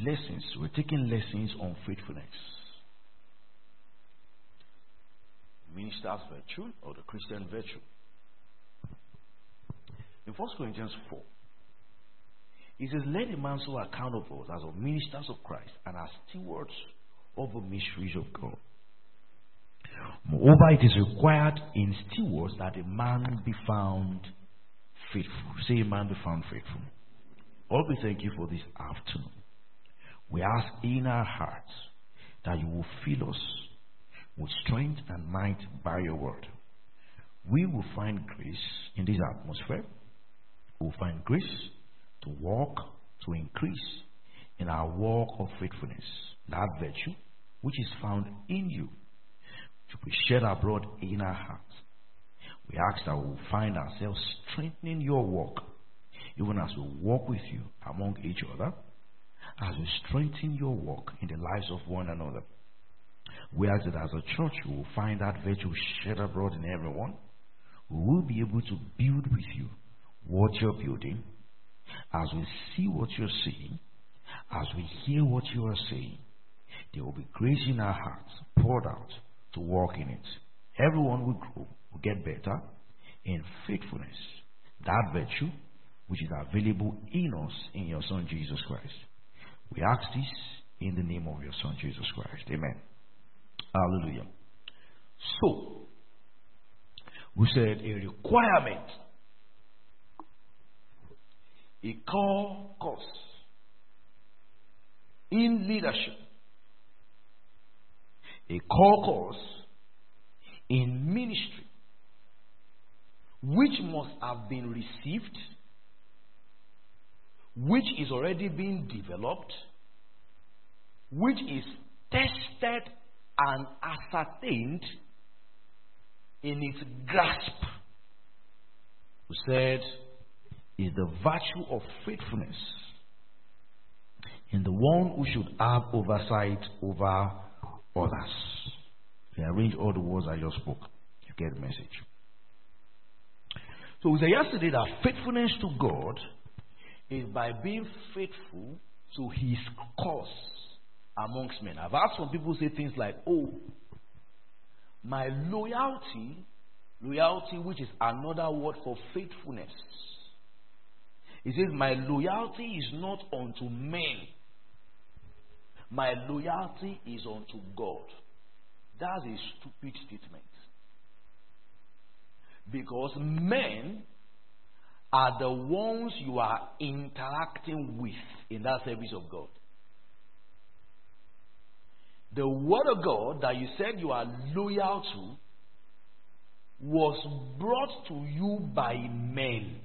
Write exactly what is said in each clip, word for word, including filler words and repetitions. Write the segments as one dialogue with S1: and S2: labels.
S1: lessons. We're taking lessons on faithfulness. Minister's virtue or the Christian virtue. In First Corinthians four, it says, let a man so account of us as of ministers of Christ and as stewards of the mysteries of God. Moreover, it is required in stewards that a man be found faithful. Say a man be found faithful. Lord, we thank you for this afternoon. We ask in our hearts that you will fill us with strength and might by your word. We will find grace in this atmosphere. We will find grace to walk, to increase in our walk of faithfulness. That virtue which is found in you to be shed abroad in our hearts. We ask that we will find ourselves strengthening your walk, even as we walk with you among each other, as we strengthen your walk in the lives of one another. We ask that as a church we will find that virtue shed abroad in everyone. We will be able to build with you what you're building, as we see what you're seeing, as we hear what you are saying. There will be grace in our hearts poured out to walk in it. Everyone will grow, will get better in faithfulness. That virtue which is available in us in your Son Jesus Christ. We ask this in the name of your Son Jesus Christ. Amen. Hallelujah. So, we said a requirement, a core course in leadership, a core course in ministry, which must have been received, which is already being developed, which is tested and ascertained in its grasp. We said is the virtue of faithfulness in the one who should have oversight over others. Rearrange all the words I just spoke. You get the message. So we said yesterday that faithfulness to God is by being faithful to his cause amongst men. I've heard some people say things like, oh, my loyalty, loyalty which is another word for faithfulness. He says, my loyalty is not unto men. My loyalty is unto God. That's a stupid statement. Because men are the ones you are interacting with in that service of God. The word of God that you said you are loyal to was brought to you by men.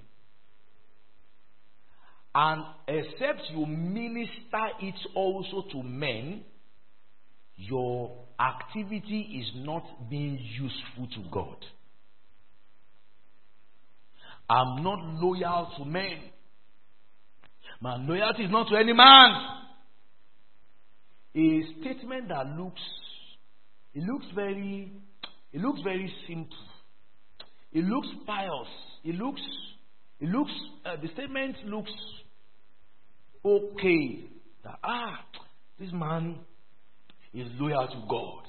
S1: And except you minister it also to men, your activity is not being useful to God. I'm not loyal to men. My loyalty is not to any man. A statement that looks, it looks very, it looks very simple. It looks pious. It looks, it looks, uh, the statement looks okay. That, ah, this man is loyal to God.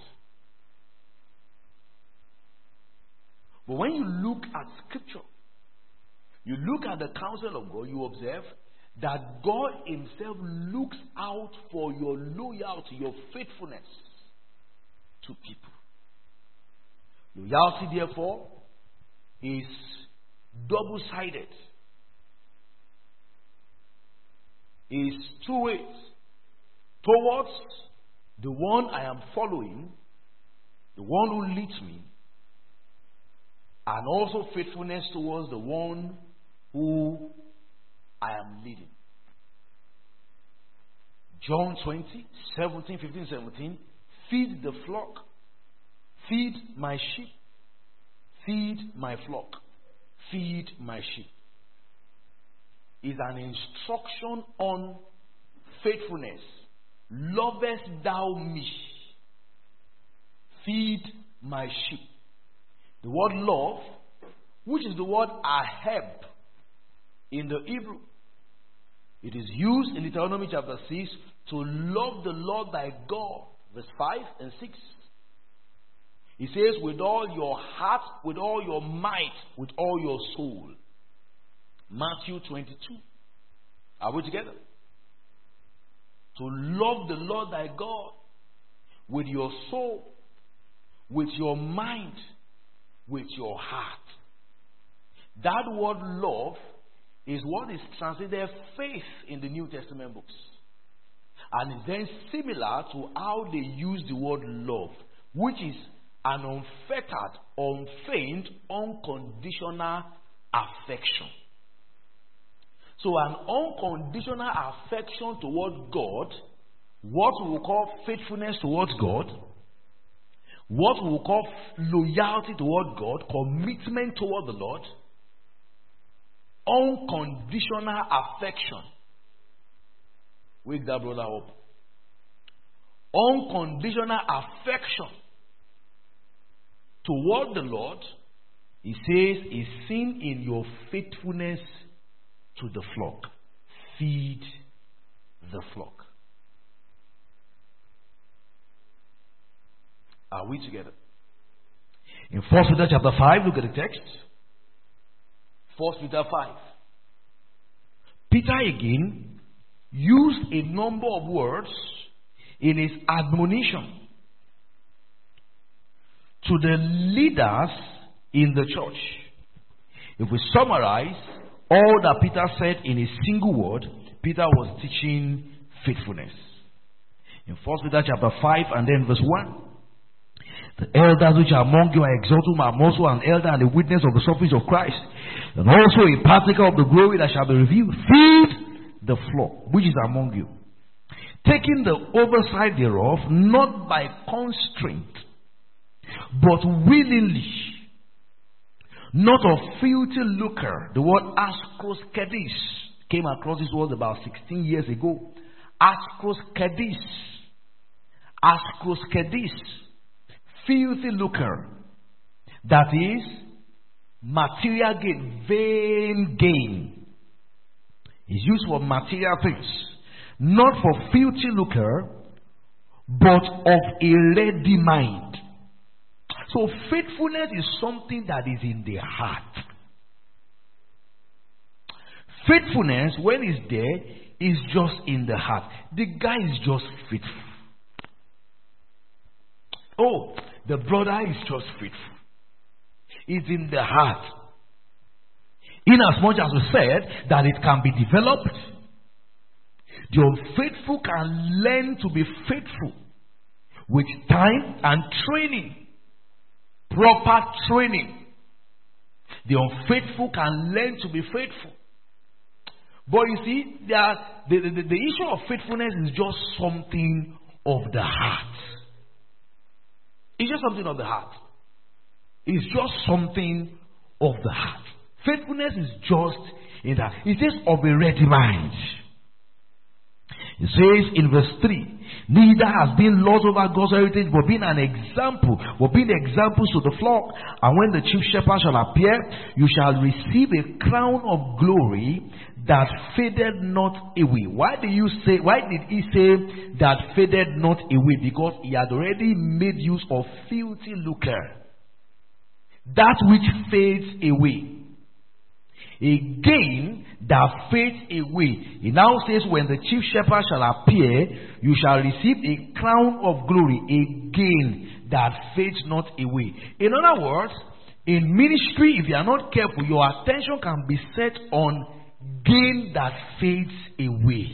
S1: But when you look at scripture, you look at the counsel of God, you observe that God himself looks out for your loyalty, your faithfulness to people. Loyalty, therefore, is double-sided. Is two ways. Towards the one I am following, the one who leads me, and also faithfulness towards the one who I am leading. John twenty, seventeen, fifteen, seventeen. Feed the flock. Feed my sheep. Feed my flock. Feed my sheep. Is an instruction on faithfulness. Lovest thou me? Feed my sheep. The word love, which is the word aheb in the Hebrew, It is used in Deuteronomy chapter six to love the Lord thy God. Verse five and six. He says, with all your heart, with all your might, with all your soul. Matthew twenty-two. Are we together? To love the Lord thy God with your soul, with your mind, with your heart. That word love is what is translated faith in the New Testament books. And it's then similar to how they use the word love, which is an unfettered, unfeigned, unconditional affection. So an unconditional affection toward God, what we will call faithfulness towards God, what we will call loyalty toward God, commitment toward the Lord, unconditional affection. Wake that brother up. Unconditional affection toward the Lord, he says, is seen in your faithfulness to the flock. Feed the flock. Are we together? In First Peter chapter five, look at the text. First Peter five. Peter again used a number of words in his admonition to the leaders in the church. If we summarize all that Peter said in a single word, Peter was teaching faithfulness. In First Peter chapter five and then verse one. The elders which are among you are exalted, whom I am also an elder and a witness of the sufferings of Christ, and also a partaker of the glory that shall be revealed. Feed the flock which is among you, taking the oversight thereof, not by constraint, but willingly, not of filthy lucre. The word askoskedis came across this word about sixteen years ago. Askoskedis. Askoskedis. Filthy lucre. That is material gain, vain gain. It's used for material things, not for filthy lucre, but of a ready mind. So faithfulness is something that is in the heart. Faithfulness, when it's there, is just in the heart. The guy is just faithful. Oh, the brother is just faithful. It's in the heart. In as much as we said that it can be developed, the unfaithful can learn to be faithful with time and training, proper training. The unfaithful can learn to be faithful. But you see, the, the, the, the issue of faithfulness is just something of the heart. It's just something of the heart. It's just something of the heart. Faithfulness is just in that. It says of a ready mind. It says in verse three, neither has been lord over God's heritage, but being an example, but being examples to the flock. And when the chief shepherd shall appear, you shall receive a crown of glory that faded not away. Why did you say? Why did he say that faded not away? Because he had already made use of filthy lucre, that which fades away. A gain that fades away. He now says, when the chief shepherd shall appear, you shall receive a crown of glory, a gain that fades not away. In other words, in ministry, if you are not careful, your attention can be set on gain that fades away.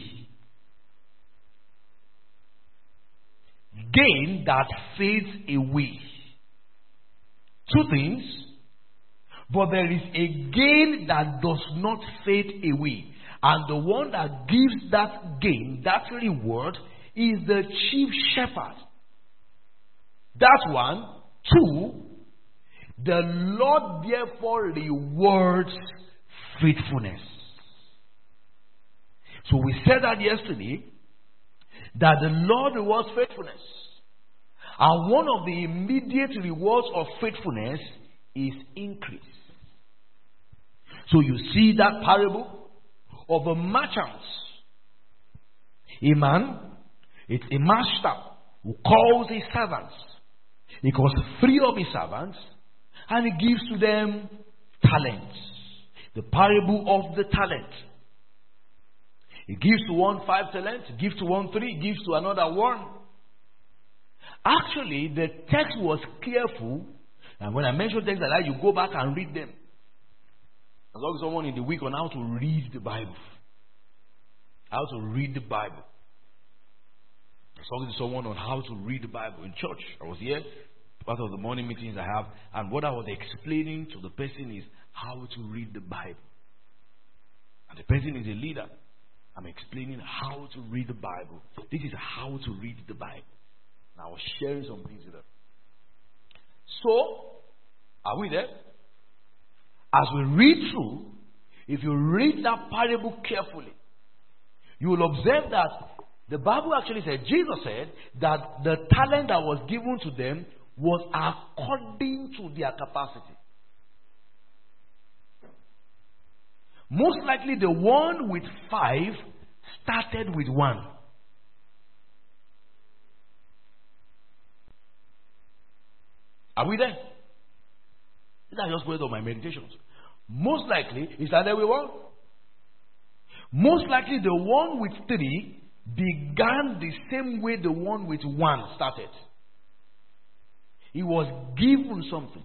S1: Gain that fades away. Two things. But there is a gain that does not fade away. And the one that gives that gain, that reward, is the chief shepherd. That's one. Two, the Lord therefore rewards faithfulness. So we said that yesterday, that the Lord rewards faithfulness. And one of the immediate rewards of faithfulness is increase. So you see that parable of the merchants A man, it's a master who calls his servants. He calls three of his servants and he gives to them talents. The parable of the talent. He gives to one five talents, gives to one three, gives to another one. Actually, the text was careful. And when I mention things like that, you go back and read them. As long as someone in the week on how to read the Bible. How to read the Bible. As long as someone on how to read the Bible in church. I was here, part of the morning meetings I have, and what I was explaining to the person is how to read the Bible. And the person is a leader. I'm explaining how to read the Bible. This is how to read the Bible. And I was sharing some things with them. So, are we there? As we read through, if you read that parable carefully, you will observe that the Bible actually said, Jesus said, that the talent that was given to them was according to their capacity. Most likely the one with five started with one. Are we there? These are just words of my meditations. Most likely he started with one. Most likely the one with three began the same way the one with one started. He was given something.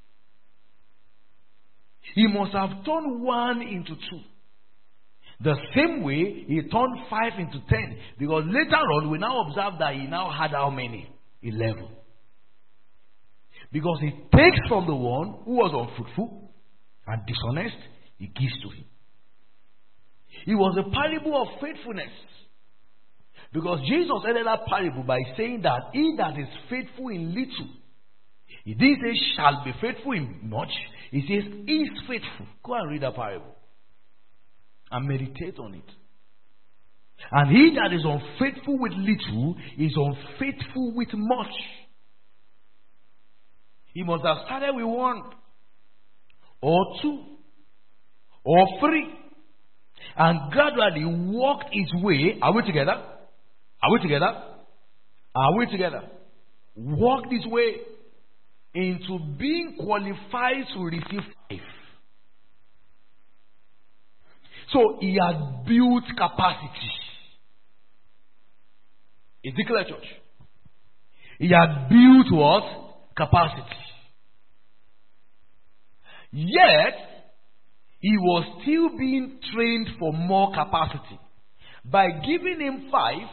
S1: He must have turned one into two. The same way he turned five into ten. Because later on we now observe that he now had how many? Eleven. Because he takes from the one who was unfruitful and dishonest, he gives to him. It was a parable of faithfulness. Because Jesus ended that parable by saying that he that is faithful in little, he didn't say shall be faithful in much. He says is faithful. Go and read that parable and meditate on it. And he that is unfaithful with little is unfaithful with much. He must have started with one or two or three and gradually walked his way. Are we together? Are we together? Are we together? Walked his way into being qualified to receive life. So he had built capacity. Is it clear, church? He had built what? Capacity. Yet, he was still being trained for more capacity. By giving him five,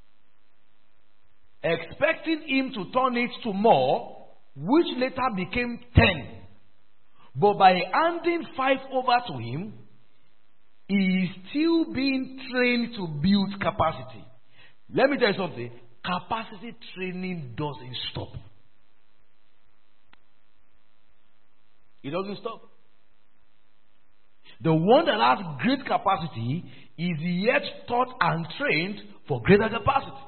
S1: expecting him to turn it to more, which later became ten. But by handing five over to him, he is still being trained to build capacity. Let me tell you something. Capacity training doesn't stop. It doesn't stop. The one that has great capacity is yet taught and trained for greater capacity.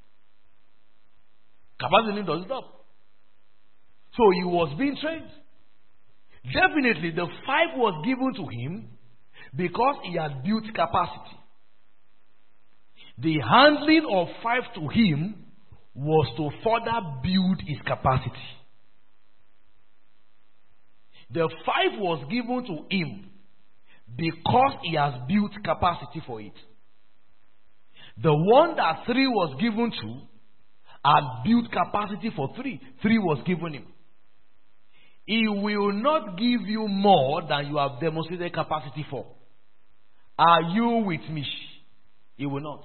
S1: Capacity doesn't stop. So he was being trained. Definitely the five was given to him because he had built capacity. The handling of five to him was to further build his capacity. The five was given to him because he has built capacity for it. The one that three was given to had built capacity for three. Three was given him. He will not give you more than you have demonstrated capacity for. Are you with me? He will not.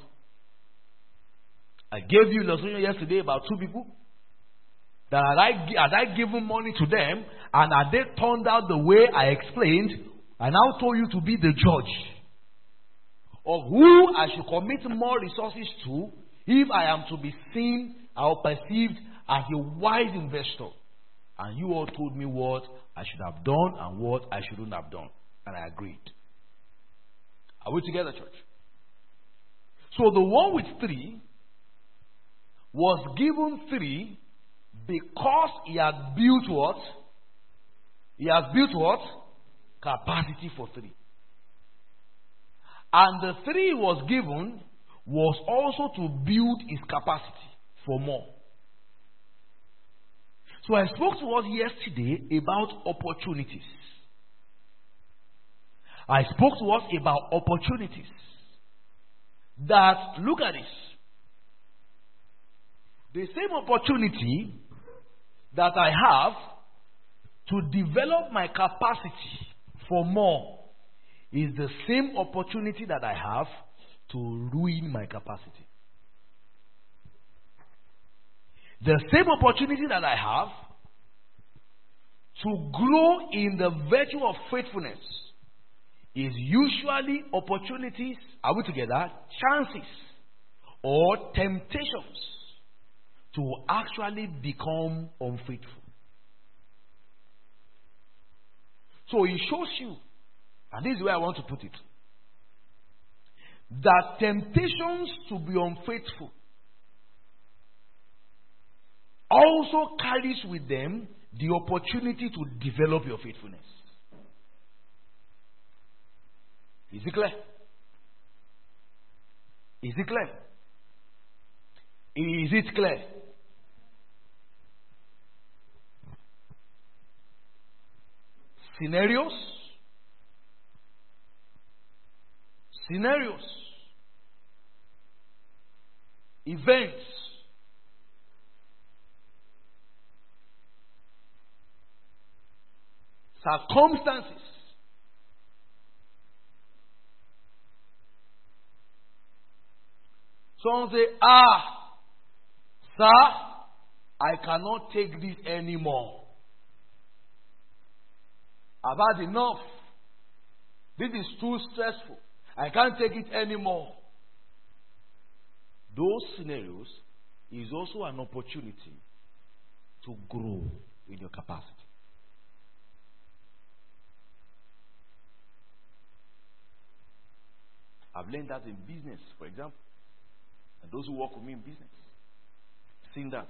S1: I gave you illustration yesterday about two people that had I, had I given money to them and had they turned out the way I explained, I now told you to be the judge of who I should commit more resources to if I am to be seen or perceived as a wise investor. And you all told me what I should have done and what I shouldn't have done. And I agreed. Are we together, church? So the one with three was given three because he had built what? He has built what? Capacity for three. And the three was given was also to build his capacity for more. So I spoke to us yesterday about opportunities. I spoke to us about opportunities. That, look at this. The same opportunity that I have to develop my capacity for more is the same opportunity that I have to ruin my capacity. The same opportunity that I have to grow in the virtue of faithfulness is usually opportunities, are we together? Chances or temptations to actually become unfaithful. So it shows you, and this is where I want to put it, that temptations to be unfaithful also carries with them the opportunity to develop your faithfulness. Is it clear? Is it clear? Is it clear? Scenarios. Scenarios. Events. Circumstances. Some say, ah, sir, I cannot take this anymore. I've had enough. This is too stressful. I can't take it anymore. Those scenarios is also an opportunity to grow in your capacity. I've learned that in business, for example. And those who work with me in business, seen that.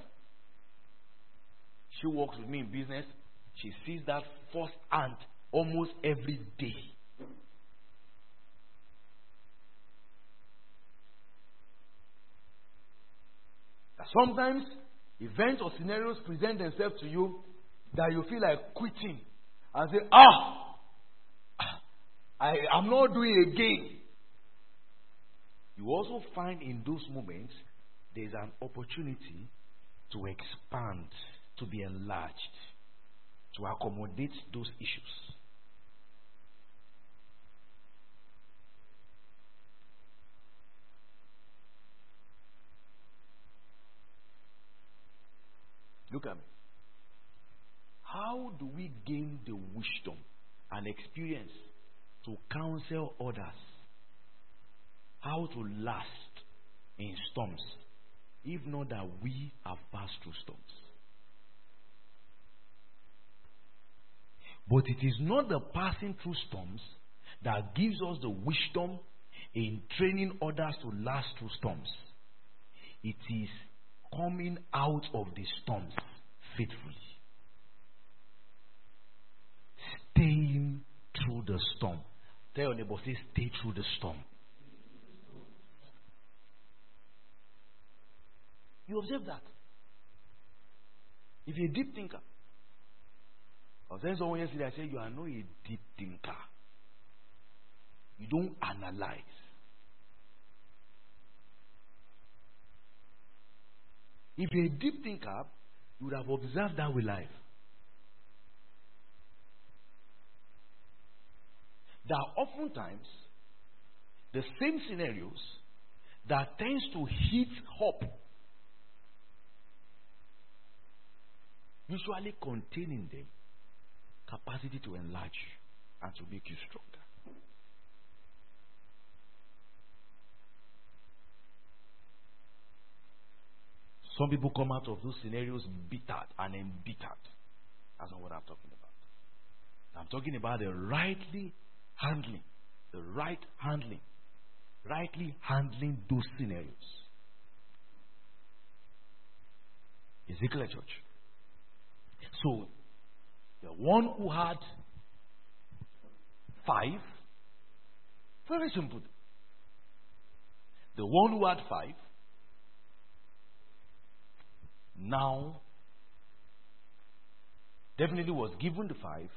S1: She works with me in business. She sees that firsthand almost every day. That sometimes events or scenarios present themselves to you that you feel like quitting and say, ah, I am not doing again. You also find in those moments there's an opportunity to expand, to be enlarged, to accommodate those issues. Look at me. How do we gain the wisdom and experience to counsel others how to last in storms, if not that we have passed through storms? But it is not the passing through storms that gives us the wisdom in training others to last through storms. It is coming out of the storms faithfully. Staying through the storm. Tell your neighbor, say, stay through the storm. You observe that. If you're a deep thinker, I was saying someone yesterday, I said, you are not a deep thinker. You don't analyze. If you're a deep thinker, you would have observed that with life. There are oftentimes the same scenarios that tends to heat up, usually containing them capacity to enlarge and to make you stronger. Some people come out of those scenarios bittered and embittered. That's not what I'm talking about. I'm talking about the rightly handling, the right handling, rightly handling those scenarios. Is it clear, church? So, the one who had five, very simple. The one who had five now definitely was given the five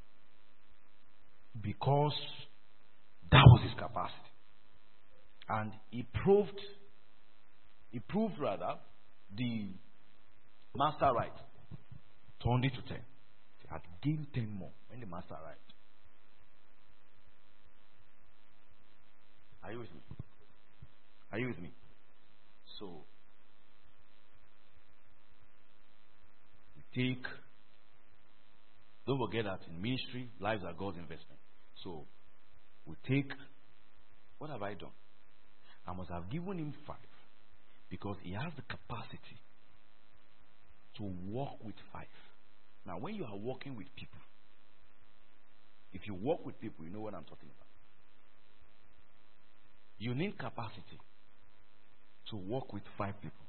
S1: because that was his capacity. And he proved, he proved rather, the master right. Turned it to ten. He had gained ten more when the master arrived. Are you with me? Are you with me? So, we take, don't forget that in ministry, lives are God's investment. So, we take, what have I done? I must have given him five because he has the capacity to work with five. Now, when you are working with people, if you work with people, you know what I'm talking about. You need capacity to work with five people.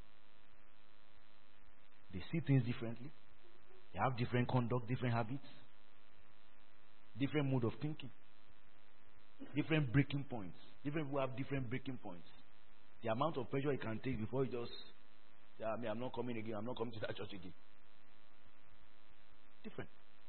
S1: They see things differently. They have different conduct, different habits, different mode of thinking, different breaking points. Different people have different breaking points. The amount of pressure you can take before you just, yeah, I mean, I'm not coming again. I'm not coming to that church again. Different.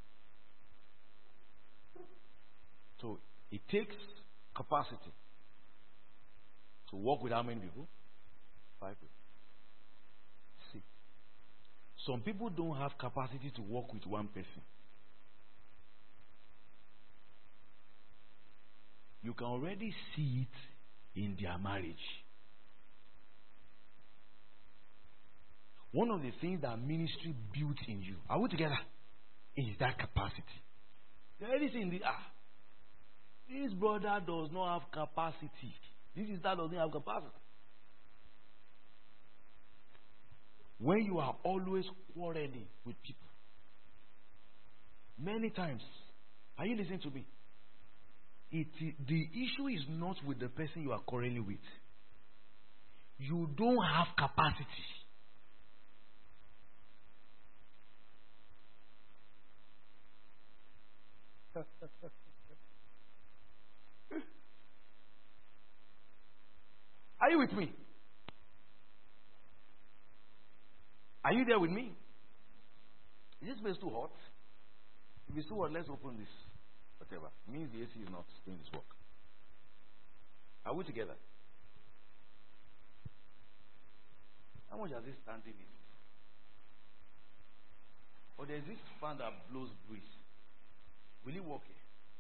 S1: So it takes capacity to work with how many people? Five people. See, some people don't have capacity to work with one person. You can already see it in their marriage. One of the things that ministry builds in you, are we together? Is that capacity. There is in the ah, this brother does not have capacity. This sister doesn't have capacity. When you are always quarreling with people, many times, are you listening to me? It, the issue is not with the person you are quarreling with. You don't have capacity. Are you with me? Are you there with me? Is this place too hot? If it's too hot, let's open this. Whatever. It means the A C is not doing this work. Are we together? How much has this standing in? Or there's this fan that blows breeze. Will it work here?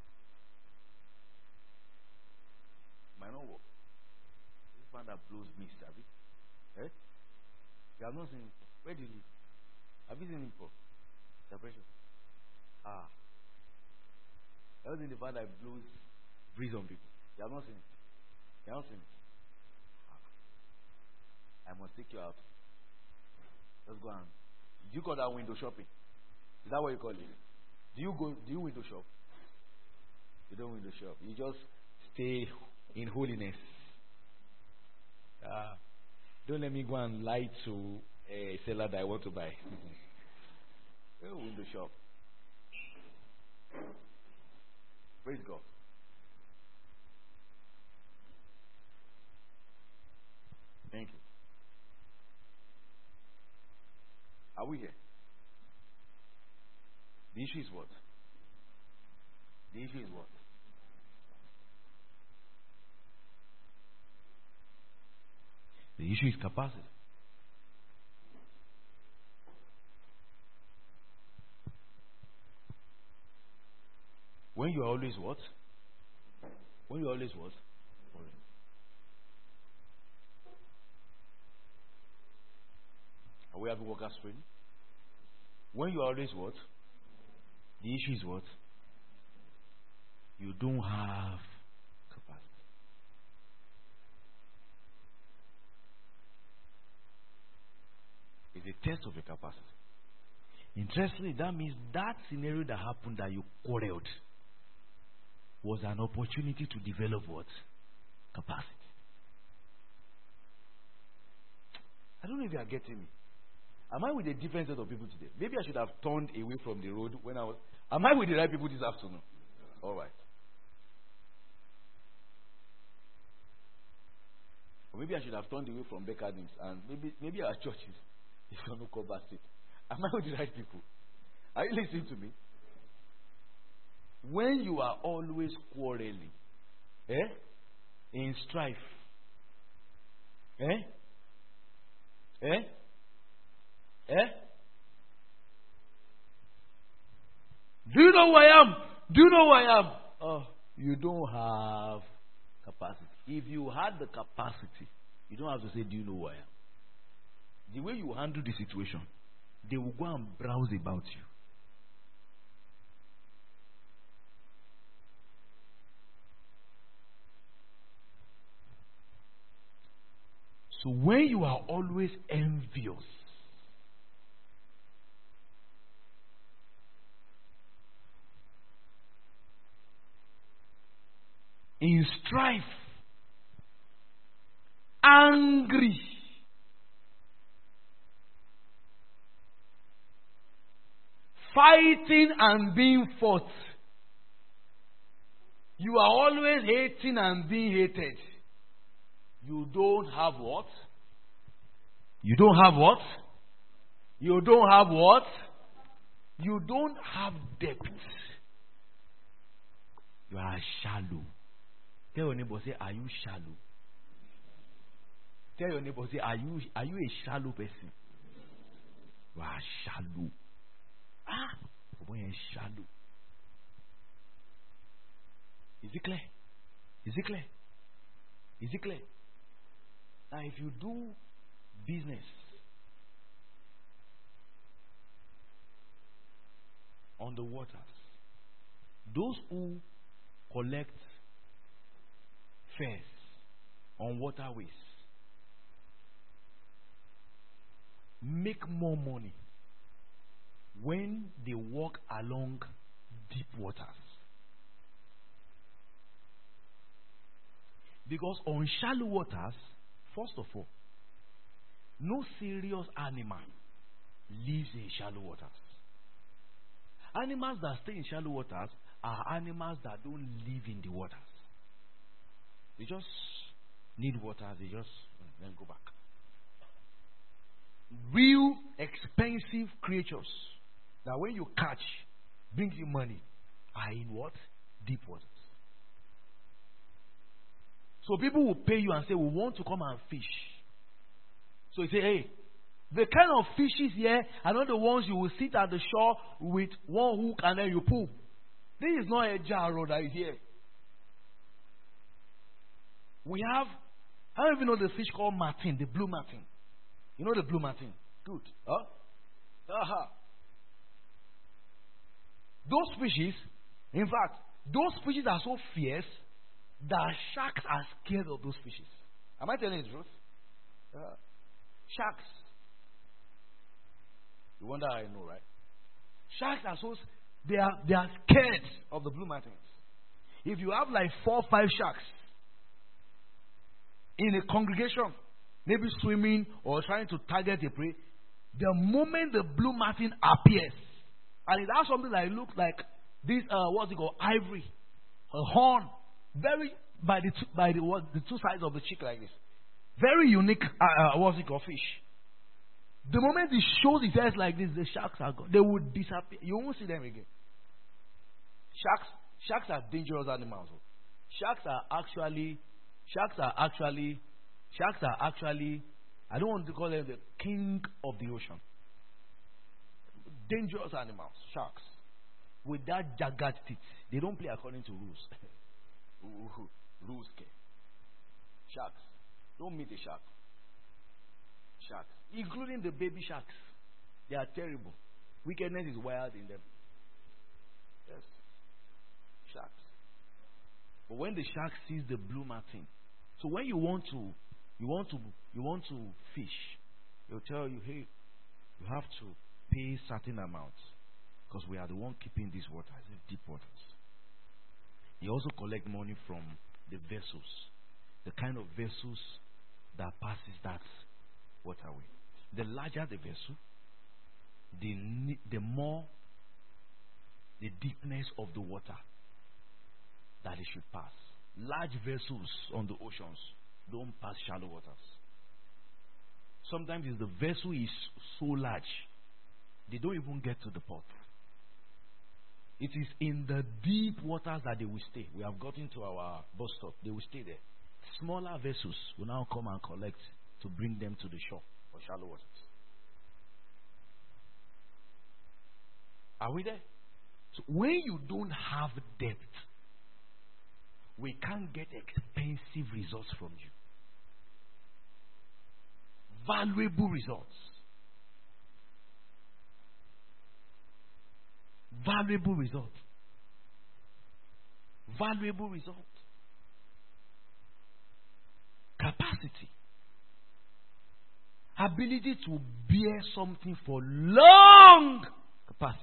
S1: Might not work. This fan that blows mist, have you? Eh? You have not seen him. Where did he? Have you seen him before? Separation. Ah. I was in the fan that blows breeze on people. You have not seen it. You have not seen it. Ah. I must take you out. Let's go on. Do you call that window shopping? Is that what you call it? Do you go? Do you window shop? You don't window shop. You just stay in holiness. Uh, don't let me go and lie to a seller that I want to buy. You window shop. Praise God. Thank you. Are we here? The issue is what? The issue is what? The issue is capacity. When you are always what? When you are always what? Are we having workers training? When you are always what? The issue is what? You don't have capacity. It's a test of your capacity. Interestingly, that means that scenario that happened that you quarreled was an opportunity to develop what? Capacity. I don't know if you are getting me. Am I with a different set of people today? Maybe I should have turned away from the road when I was. Am I with the right people this afternoon? All right.
S2: Or maybe I should have turned away from Becadins and maybe maybe our churches is on no cover state. Am I with the right people? Are you listening to me? When you are always quarreling, eh? In strife, eh? Eh? Eh? Do you know who I am? Do you know who I am? Oh, you don't have capacity. If you had the capacity, you don't have to say, do you know who I am? The way you handle the situation, they will go and browse about you. So when you are always envious, in strife, angry, fighting and being fought, you are always hating and being hated. You don't have what? You don't have what? You don't have what? You don't have depth. You are shallow. Tell your neighbor, say, are you shallow? Tell your neighbor, say, are you are you a shallow person? You are shallow. Ah, boy, you are shallow. Is it clear? Is it clear? Is it clear? Now, if you do business on the waters, those who collect fares on waterways make more money when they walk along deep waters. Because on shallow waters, first of all, no serious animal lives in shallow waters. Animals that stay in shallow waters are animals that don't live in the waters. They just need water, they just then go back. Real expensive creatures that when you catch, bring you money, are in what? Deep waters. So people will pay you and say, we want to come and fish. So you say, hey, the kind of fishes here are not the ones you will sit at the shore with one hook and then you pull. This is not a jar that is here. We have, I don't even know the fish called martin, the blue martin. You know the blue martin? Good. Huh? Uh-huh. Those fishes, in fact, those fishes are so fierce that sharks are scared of those fishes. Am I telling you the truth? Uh, sharks. You wonder how I know, right? Sharks are so they are they are scared of the blue martins. If you have like four or five sharks in a congregation, maybe swimming or trying to target a prey, the moment the blue martin appears, and it has something that looks like this, uh, what's it called, ivory, a horn, very by the two, by the what, the two sides of the cheek like this, very unique. Uh, uh, what's it called, fish. The moment it shows its head like this, the sharks are gone. They will disappear. You won't see them again. Sharks, sharks are dangerous animals. Sharks are actually, sharks are actually, sharks are actually. I don't want to call them the king of the ocean. Dangerous animals, sharks, with that jagged teeth. They don't play according to rules. Ooh, rules, okay. Sharks, don't meet a shark. Sharks, including the baby sharks, they are terrible. Wickedness is wild in them. Yes, sharks. But when the shark sees the blue martin, so when you want to, you want to, you want to fish, they'll tell you, hey, you have to pay certain amounts because we are the one keeping these waters, deep waters. They also collect money from the vessels, the kind of vessels that passes that waterway. The larger the vessel, the the more the deepness of the water that it should pass. Large vessels on the oceans don't pass shallow waters. Sometimes if the vessel is so large, they don't even get to the port. It is in the deep waters that they will stay. We have gotten to our bus stop. They will stay there. Smaller vessels will now come and collect to bring them to the shore for shallow waters. Are we there? So when you don't have depth, we can't get expensive results from you. Valuable results. Valuable result. Valuable result. Capacity. Ability to bear something for long. Capacity.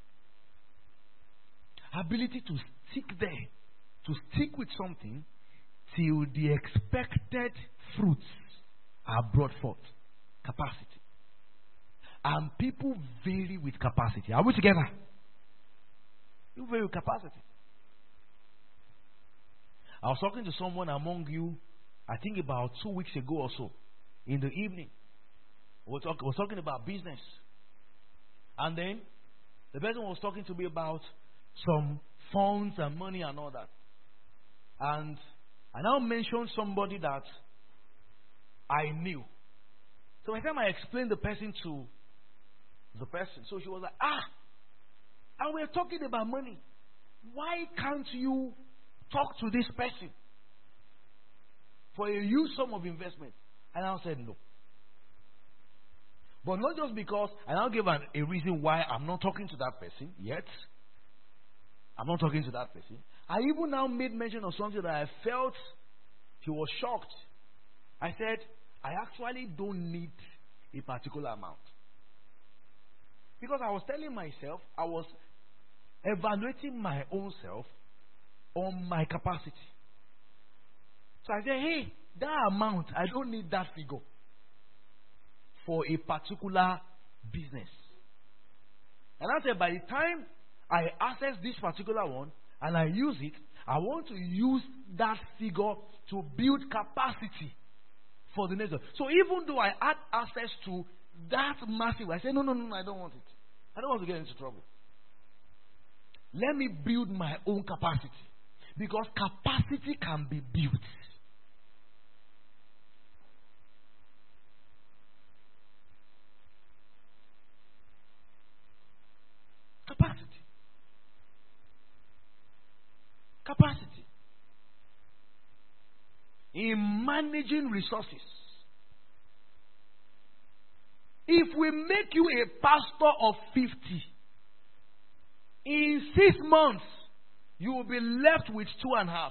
S2: Ability to stick there. To stick with something till the expected fruits are brought forth. Capacity. And people vary with capacity. Are we together? You vary with capacity. I was talking to someone among you, I think about two weeks ago or so, in the evening. We were, talk, we were talking about business. And then the person was talking to me about some funds and money and all that. And I now mentioned somebody that I knew. So by the time I explained the person to the person, so she was like, ah, and we're talking about money. Why can't you talk to this person for a huge sum of investment? And I said no. But not just because, and I'll give an, a reason why I'm not talking to that person yet. I'm not talking to that person. I even now made mention of something that I felt he was shocked. I said, I actually don't need a particular amount. Because I was telling myself, I was evaluating my own self on my capacity. So I said, hey, that amount, I don't need that figure for a particular business. And I said, by the time I access this particular one and I use it, I want to use that figure to build capacity for the next one. So even though I had access to that massive, I said, no, no, no, I don't want it. I don't want to get into trouble. Let me build my own capacity. Because capacity can be built. Capacity. Capacity. In managing resources. If we make you a pastor of fifty, in six months, you will be left with two and a half.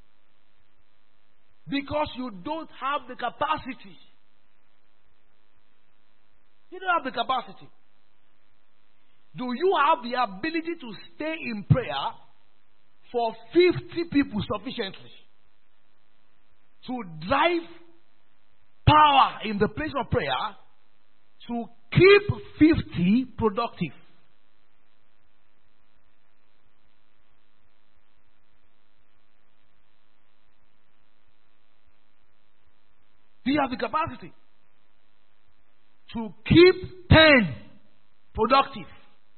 S2: Because you don't have the capacity. You don't have the capacity. Do you have the ability to stay in prayer for fifty people sufficiently to drive power in the place of prayer to keep fifty productive? Do you have the capacity to keep ten productive?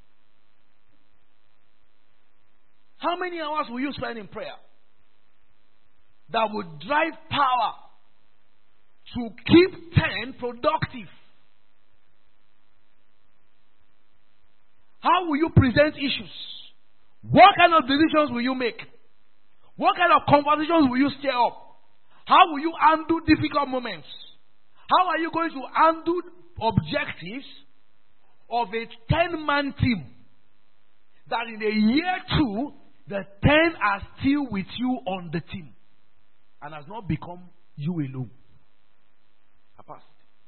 S2: How many hours will you spend in prayer that would drive power to keep ten productive? How will you present issues? What kind of decisions will you make? What kind of conversations will you stir up? How will you handle difficult moments? How are you going to handle objectives of a ten-man team that in a year two, the ten are still with you on the team and has not become you alone? Capacity.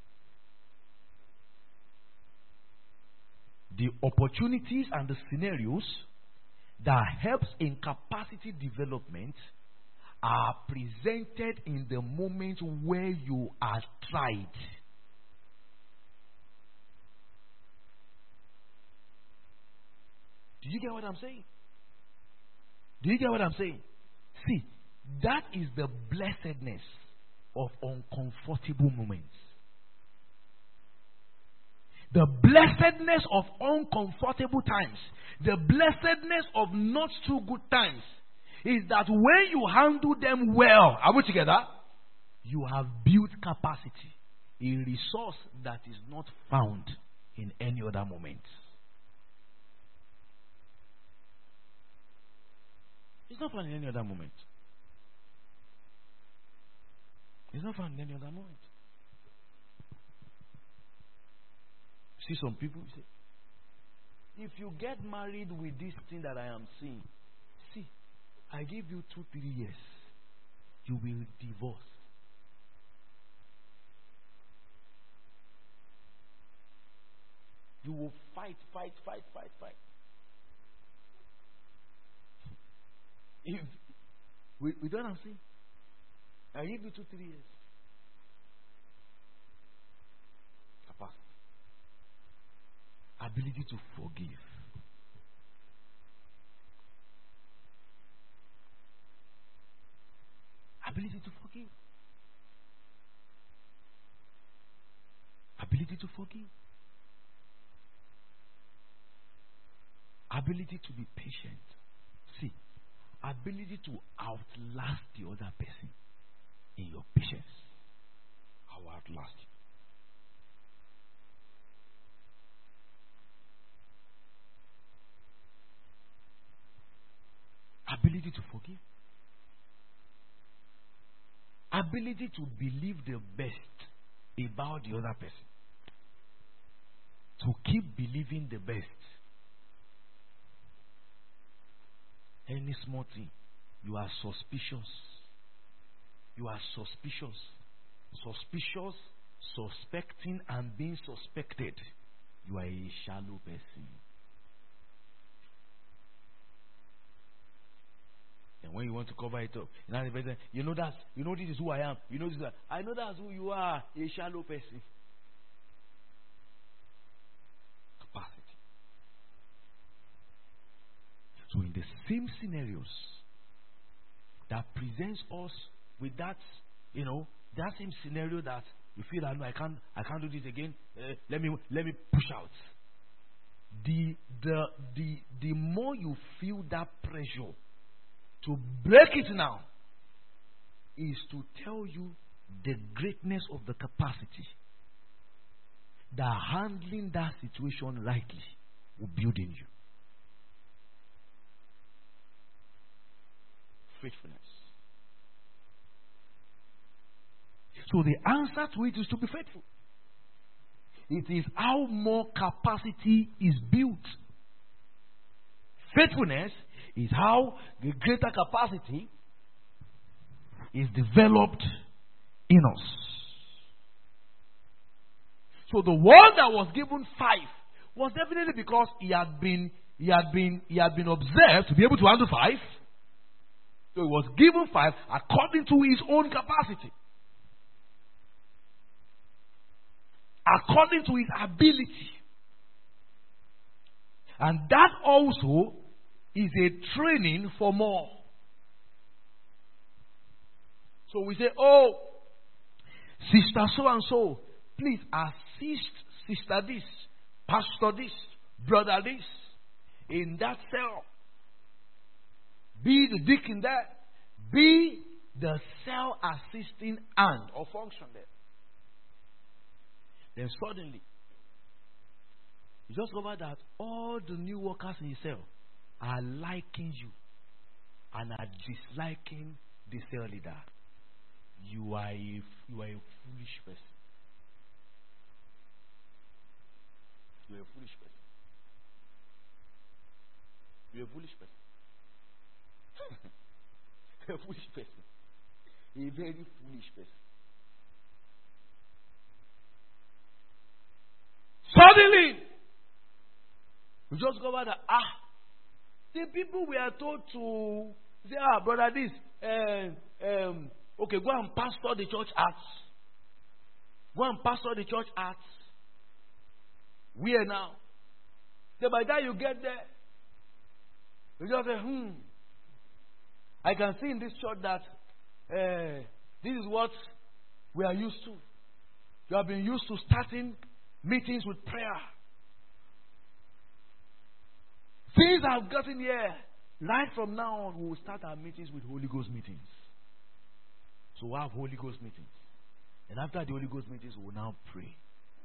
S2: The opportunities and the scenarios that helps in capacity development are presented in the moment where you are tried. Do you get what I'm saying? Do you get what I'm saying? See, that is the blessedness
S1: of uncomfortable moments. The blessedness of uncomfortable times, the blessedness of not so good times, is that when you handle them well, are we together? You have built capacity, a resource that is not found in any other moment. It's not found in any other moment. It's not found in any other moment. See some people say, if you get married with this thing that I am seeing, see, I give you two, three years, you will divorce. You will fight, fight, fight, fight, fight. If we, we don't see, I give you two, three years. Capacity. Ability to forgive. Ability to forgive. Ability to forgive. Ability to be patient. See, ability to outlast the other person in your patience. I will outlast you. Ability to forgive. Ability to believe the best about the other person. To keep believing the best. Any small thing, you are suspicious. You are suspicious. Suspicious, suspecting, and being suspected. You are a shallow person. And when you want to cover it up, you know, you know that you know this is who I am. You know this is that, I know that's who you are, a shallow person. Capacity. So in the same scenarios that presents us with that, you know, that same scenario that you feel that no, I can't, I can't do this again. Uh, let me, let me push out. The, the, the, the more you feel that pressure to break it now, is to tell you the greatness of the capacity that handling that situation rightly will build in you. Faithfulness. So the answer to it is to be faithful. It is how more capacity is built. Faithfulness is how the greater capacity is developed in us. So the one that was given five was definitely because he had been he had been he had been observed to be able to handle five. So he was given five according to his own capacity. According to his ability. And that also is a training for more. So we say, oh, sister so and so, please assist sister this, pastor this, brother this, in that cell. Be the deacon there. Be the cell assisting hand or function there. Then suddenly, you just discover that all the new workers in your cell are liking you and are disliking the cell leader. You are a, you are a foolish person. You are a foolish person. You are a foolish person. A foolish person. A very foolish person. Suddenly, we just discover that ah, the people we are told to say, ah, brother, this, um, um, okay, go and pastor the church acts. Go and pastor the church acts. Where now? So by the time you get there, you just say, hmm. I can see in this church that uh, this is what
S2: we are used to. You have been used to starting meetings with prayer. Things have gotten here. Right from now on, we will start our meetings with Holy Ghost meetings. So we'll have Holy Ghost meetings. And after the Holy Ghost meetings, we will now pray.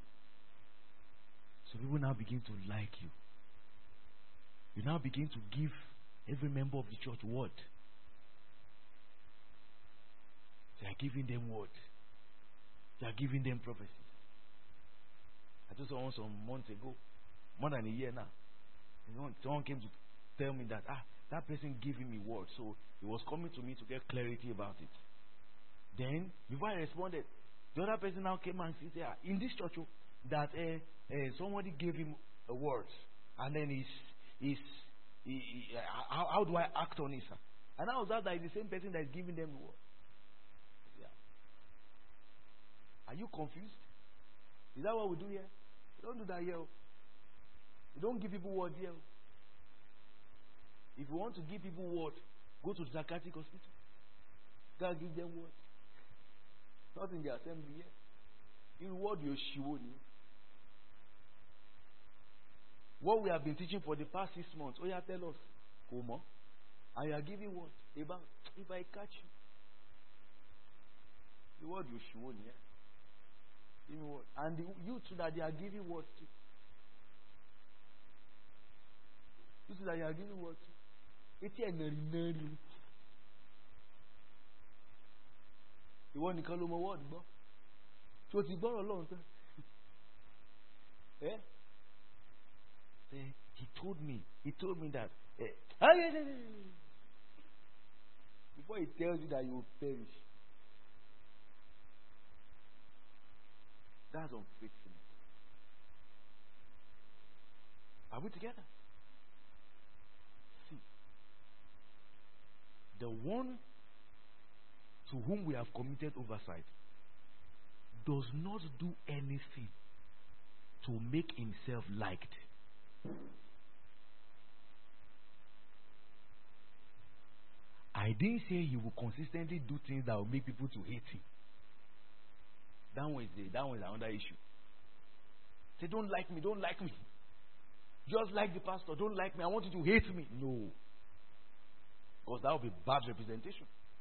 S2: So people now begin to like you. You now begin to give every member of the church word. They are giving them word. They are giving them prophecy. I just saw one some months ago, more than a year now. Someone came to tell me that ah, that person gave him a word, so he was coming to me to get clarity about it. Then, before I responded, the other person now came and said, ah, in this church, that uh, uh, somebody gave him a word, and then he's, he's he, he, uh, how, how do I act on it, sir? And I was out that it's the same person that is giving them the word. Yeah. Are you confused? Is that what we do here? We don't do that here. We don't give people word here. If you want to give people word, go to the psychiatric hospital. God give them word. Not in the assembly here. In word you shiwo ni. What we have been teaching for the past six months. Oh yeah, tell us. Komo. And you are giving word about if I catch you. The word you shiwo ni. Give me word. And the, you too that they are giving word to. You too that you are giving word to. Eti enari nari. Ìwọ nìkan ló mọ word gbọ́. Tí o ti gbọ́rọ̀ Ọlọ́run tán. Eh? Say, he told me. He told me that. Eh, before he tells you that you will perish. That's unfaithfulness. Are we together? See, the one to whom we have committed oversight does not do anything to make himself liked. I didn't say he will consistently do things that will make people to hate him. That one is the, that one is another issue. Say, don't like me, don't like me. Just like the pastor, don't like me. I want you to hate me. No. Because that would be bad representation.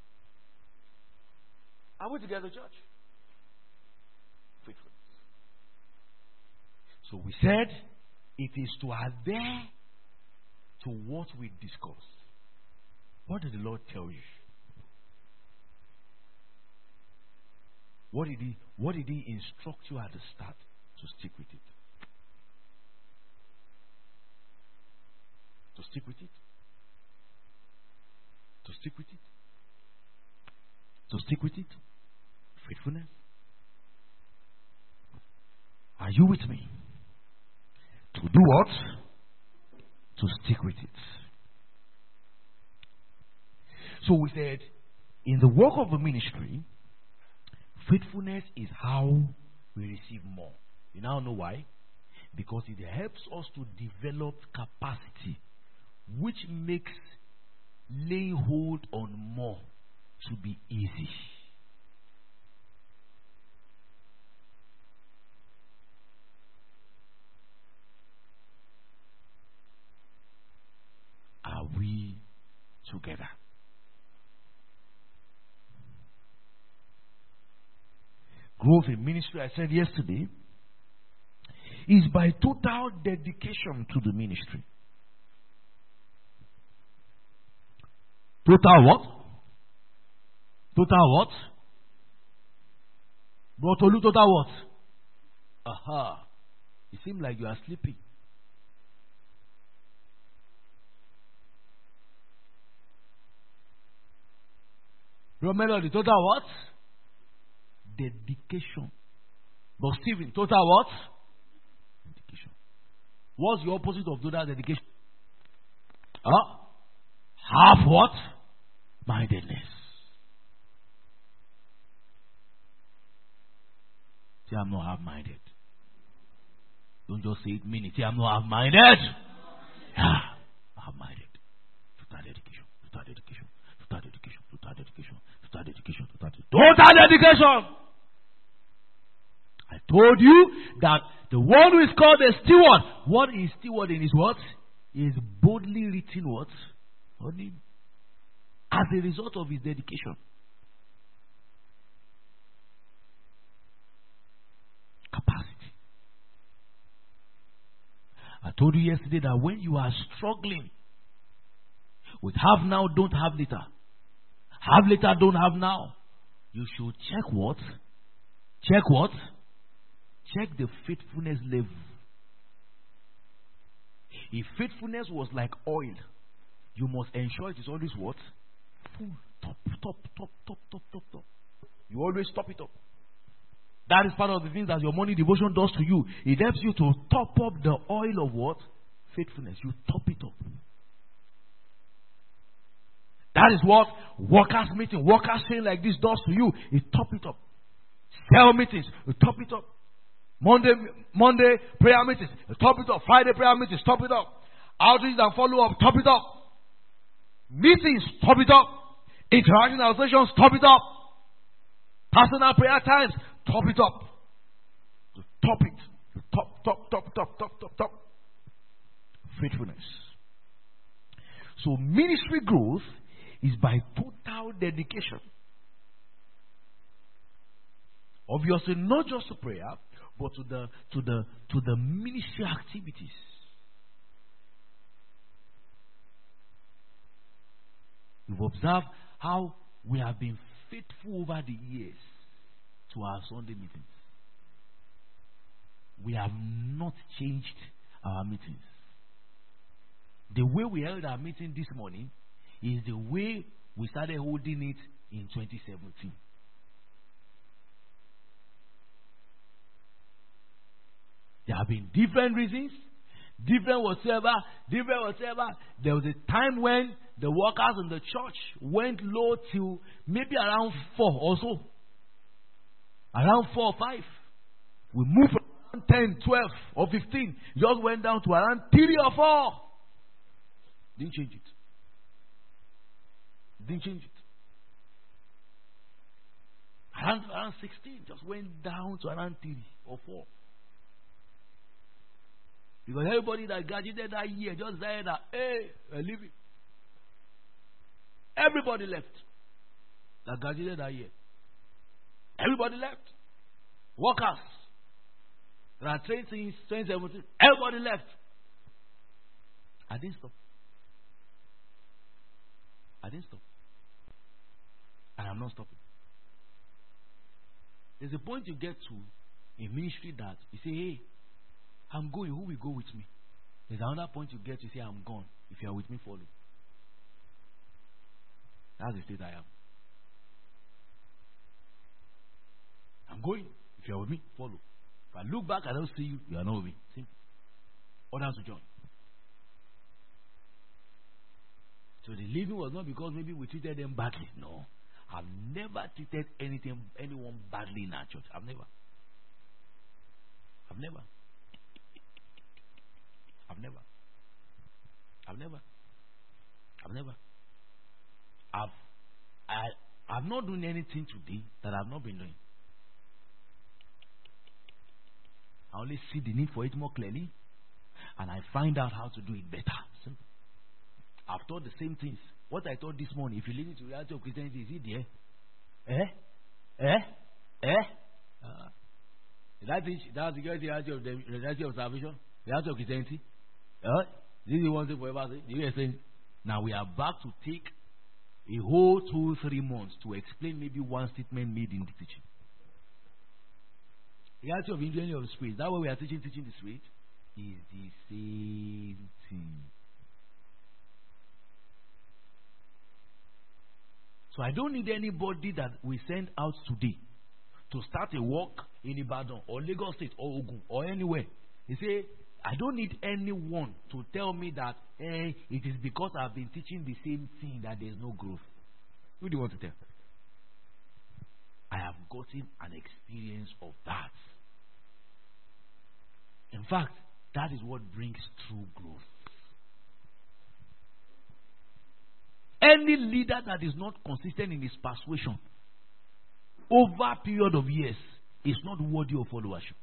S2: Are we together, church? Faithfulness. So we said it is to adhere to what we discussed. What did the Lord tell you? What did he what did he instruct you at the start to stick with it? To stick with it? To stick with it? To stick with it? Faithfulness? Are you with me? To do what? To stick with it. So we said, in the work of the ministry, faithfulness is how we receive more. You now know why? Because it helps us to develop capacity, which makes laying hold on more to be easy. Are we together? Growth in ministry, I said yesterday, is by total dedication to the ministry. Total what? Total what? Brotolu, total what? Aha. It seems like you are sleeping. Bro Melody, total what? Dedication. But Stephen, total what? Dedication. What's the opposite of total dedication? Huh? Half what? Mindedness. Say, I'm not half-minded. Don't just say it, mean it. Say, I'm not half-minded. Yeah, half-minded. Total dedication. Total dedication. Total dedication. Total dedication. Total dedication. Total dedication. Total dedication. told you that the one who is called a steward, what is stewarding is what? Is boldly written what? Only as a result of his dedication. Capacity. I told you yesterday that when you are struggling with have now, don't have later, have later, don't have now, you should check what? Check what? Check the faithfulness level. If faithfulness was like oil, you must ensure it is always what? Full. Top, top, top, top, top, top, top. You always top it up. That is part of the things that your morning devotion does to you. It helps you to top up the oil of what? Faithfulness. You top it up. That is what workers meeting, workers saying like this does to you. You top it up. Cell meetings, you top it up. Monday, Monday prayer meetings, you top it up. Friday prayer meetings, top it up. Outreach and follow up, top it up. Meetings, top it up. Interaction and sessions, top it up. Personal prayer times, top it up. You top it. You top, top, top, top, top, top, top. Faithfulness. So ministry growth is by total dedication. Obviously, not just to prayer, but to the to the to the ministry activities. You've observed how we have been faithful over the years to our Sunday meetings. We have not changed our meetings. The way we held our meeting this morning is the way we started holding it in twenty seventeen. There have been different reasons, different whatsoever, different whatsoever. There was a time when the workers in the church went low till maybe around four or so. Around four or five. We moved from around ten, twelve or fifteen. Just went down to around three or four. Didn't change it. Didn't change it. Around, around sixteen, just went down to around three or four. Because everybody that graduated that year just said that, hey, we're leaving. Everybody left that graduated that year. Everybody left. Workers that are trained since twenty seventeen, everybody left. I didn't stop. I didn't stop. And I'm not stopping. There's a point you get to in ministry that you say, hey, I'm going, who will go with me? There's another point you get to say, I'm gone. If you are with me, follow. That's the state I am. I'm going. If you are with me, follow. If I look back, I don't see you, you are not with me. Simple. Others will join. So the leaving was not because maybe we treated them badly. No. I've never treated anything, anyone badly in our church. I've never. I've never. I've never. I've never. I've never. I've I I've not done anything today that I've not been doing. I only see the need for it more clearly, and I find out how to do it better. Simple. I've taught the same things. What I taught this morning, if you listen to the reality of Christianity, is it there? Eh? Eh? Eh? Uh, that is that's the reality of the reality of salvation, the reality of Christianity. Uh, this is one thing forever. Do you understand? Now we are back to take a whole two, three months to explain maybe one statement made in the teaching. The reality of indwelling of the Spirit. That way we are teaching, teaching the Spirit is the same thing. So I don't need anybody that we send out today to start a work in Ibadan or Lagos State or Ogun or anywhere. You say, I don't need anyone to tell me that eh, it is because I've been teaching the same thing that there's no growth. Who do you want to tell? I have gotten an experience of that. In fact, that is what brings true growth. Any leader that is not consistent in his persuasion over a period of years is not worthy of followership.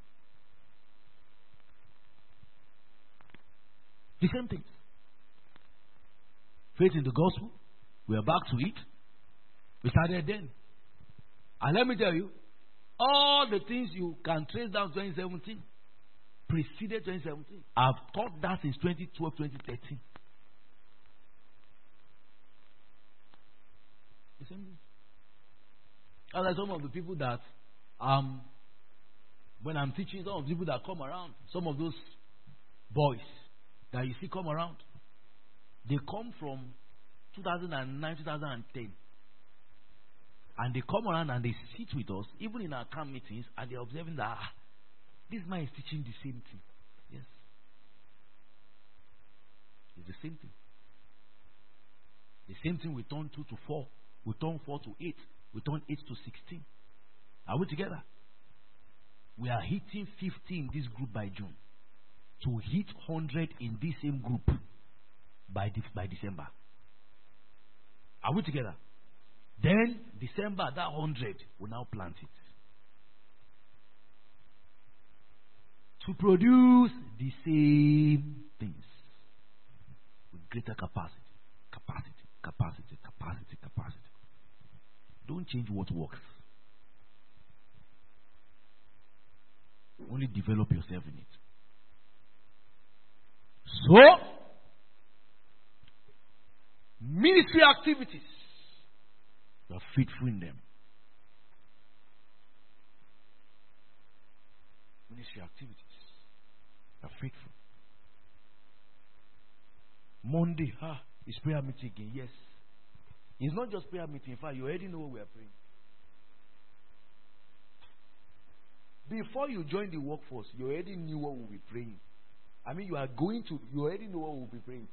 S2: The same thing. Faith in the gospel. We are back to it. We started then. And let me tell you, all the things you can trace down twenty seventeen preceded twenty seventeen. I've taught that since twenty twelve, twenty thirteen. The same thing. And like some of the people that, um, when I'm teaching, some of the people that come around, some of those boys that you see come around, they come from two thousand nine, two thousand ten. And they come around and they sit with us, even in our camp meetings, and they're observing that ah, this man is teaching the same thing. Yes. It's the same thing. The same thing we turn two to four. We turn four to eight. We turn eight to sixteen. Are we together? We are hitting fifty in this group by June. To hit one hundred in this same group by, de- by December. Are we together? Then, December, that one hundred will now plant it. To produce the same things with greater capacity. Capacity, capacity, capacity, capacity. Don't change what works. Only develop yourself in it. So, ministry activities. You are faithful in them. Ministry activities. You are faithful. Monday, ah, is prayer meeting again. Yes. It's not just prayer meeting. In fact, you already know what we are praying. Before you join the workforce, you already knew what we'll be praying. I mean, you are going to, you already know what we'll be praying.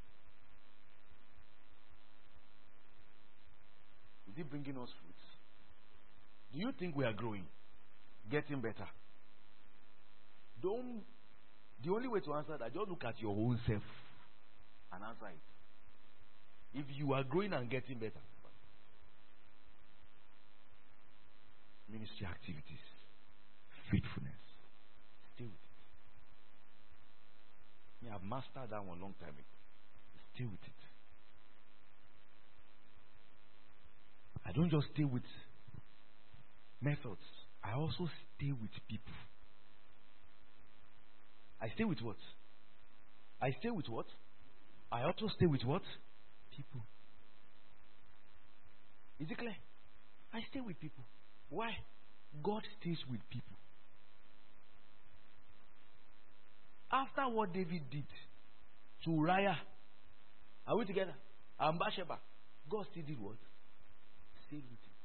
S2: Is it bringing us fruits? Do you think we are growing? Getting better? Don't, the only way to answer that, just look at your own self and answer it. If you are growing and getting better. Ministry activities. Faithfulness. Stay with it. Me, I've mastered that one long time ago. Stay with it. I don't just stay with methods. I also stay with people. I stay with what? I stay with what? I also stay with what? People. Is it clear? I stay with people. Why? God stays with people. After what David did to Uriah, are we together? And Bathsheba, God still did what? Stayed with him.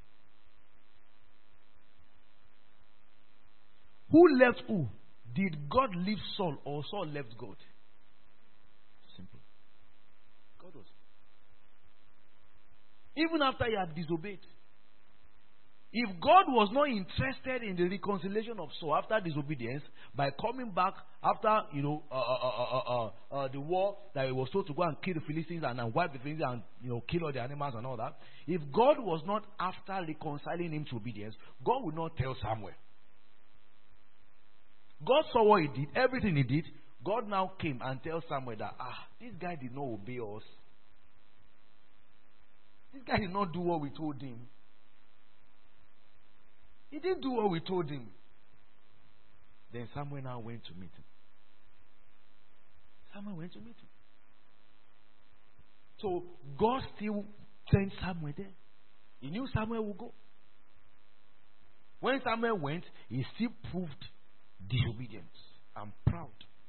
S2: Who left who? Did God leave Saul or Saul left God? Simple. God was. Even after he had disobeyed. If God was not interested in the reconciliation of Saul after disobedience, by coming back after, you know, uh, uh, uh, uh, uh, the war that he was told to go and kill the Philistines and, and wipe the Philistines and, you know, kill all the animals and all that, if God was not after reconciling him to obedience, God would not tell Samuel. God saw what he did, everything he did. God now came and tells Samuel that, ah, this guy did not obey us. This guy did not do what we told him. He didn't do what we told him. Then Samuel now went to meet him. Samuel went to meet him. So God still sent Samuel there. He knew Samuel would go. When Samuel went, he still proved disobedience. I'm proud.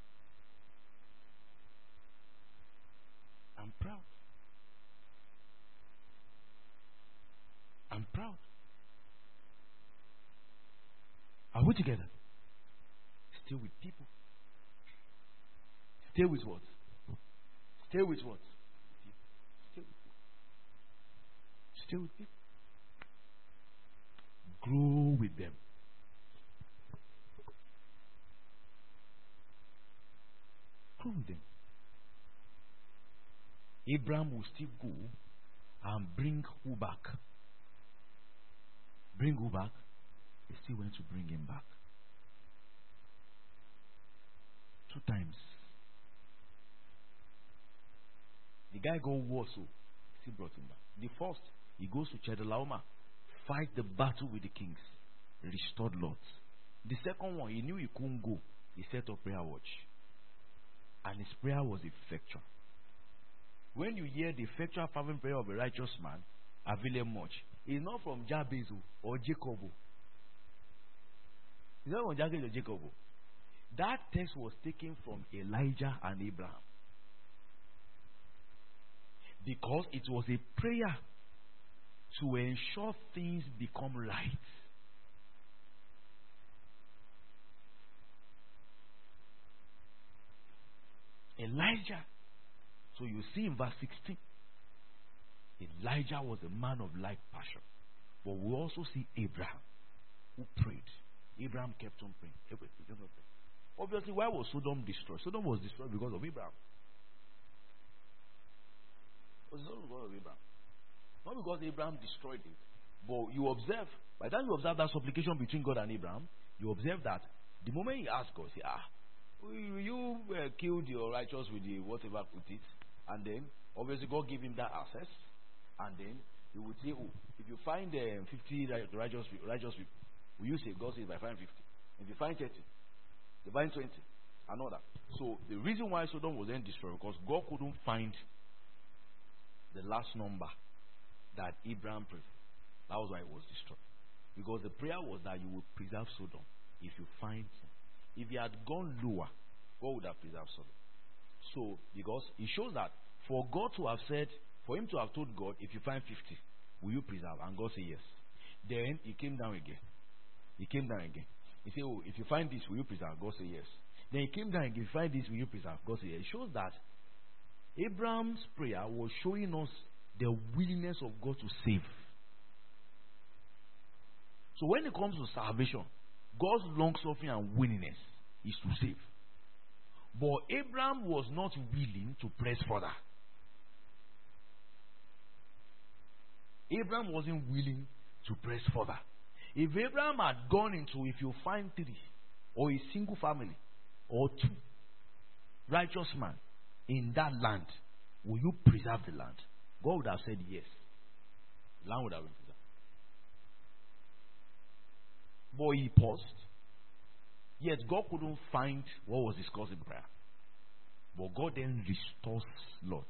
S2: I'm proud. I'm proud. Are we together? Stay with people. Stay with what? Stay with what? Stay with people. Stay with people. Grow with them. Grow with them. Abraham will still go and bring who back? Bring who back?
S1: They still went to bring him back. Two times. The guy got worse, so he brought him back. The first, he goes to Chedorlaomer, fight the battle with the kings, restored Lot. The second one, he knew he couldn't go. He set up prayer watch. And his prayer was effectual. When you hear the effectual fervent prayer of a righteous man, availeth much. It's not from Jabez or Jacob. It's not from Jabez or Jacob. That text was taken from Elijah and Abraham. Because it was a prayer to ensure things become right. Elijah. So you see in verse sixteen, Elijah was a man of like passion. But we also see Abraham, who prayed. Abraham kept on praying. Obviously, why was Sodom destroyed? Sodom was destroyed because of Abraham. It was destroyed because of Abraham. Not because Abraham destroyed it. But you observe, by the time you observe that supplication between God and Abraham, you observe that the moment he asked God, say, ah, you uh, killed your righteous with the whatever with it, and then obviously God gave him that access, and then he would say, oh, if you find uh, fifty righteous righteous people, will you say God says if I find fifty? If you find thirty, you find twenty, and all that. So the reason why Sodom was then destroyed because God couldn't find the last number that Abraham prayed. That was why it was destroyed. Because the prayer was that you would preserve Sodom if you find some. If he had gone lower, God would have preserved Sodom. So, because it shows that for God to have said, for him to have told God, if you find fifty, will you preserve? And God said yes. Then he came down again. He came down again. He said, oh, if you find this, will you preserve? God said yes. Then he came down again. If you find this, will you preserve? God said yes. It shows that Abraham's prayer was showing us the willingness of God to save. So when it comes to salvation, God's long suffering and willingness is to save. But Abraham was not willing to press further. Abraham wasn't willing to press further. If Abraham had gone into, if you find three, or a single family, or two, righteous man in that land, will you preserve the land? God would have said yes. The land would have been preserved. But he paused. Yet God couldn't find what was discussed in prayer. But God then restores Lot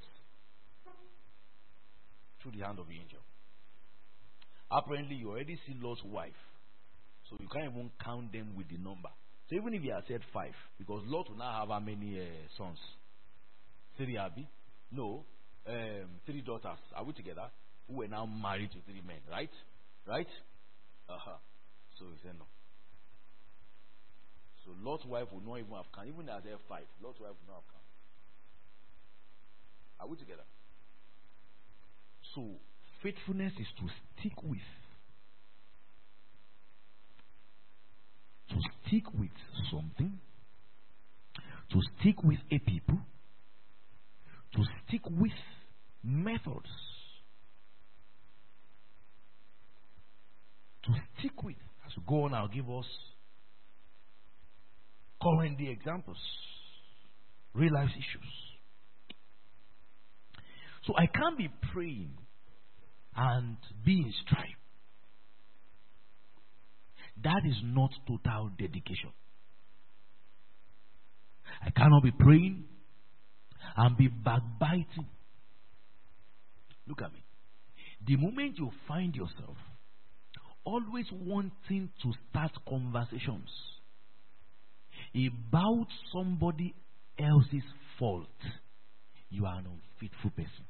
S1: through the hand of the angel. Apparently, you already see Lot's wife. So you can't even count them with the number. So even if he had said five, because Lot will now have how many uh, sons? Three, Abi? No. Um, three daughters. Are we together? Who were now married to three men, right? Right? Uh-huh. So he said no. So Lot's wife will not even have come. Even as there five, Lot's wife will not have come. Are we together? So faithfulness is to stick with. To stick with something. To stick with a people. To stick with methods. To stick with. As we go on, I'll give us current day examples, real life issues. So I can't be praying and be in strife. That is not total dedication. I cannot be praying and be backbiting. Look at me. The moment you find yourself always wanting to start conversations about somebody else's fault, you are an unfaithful person.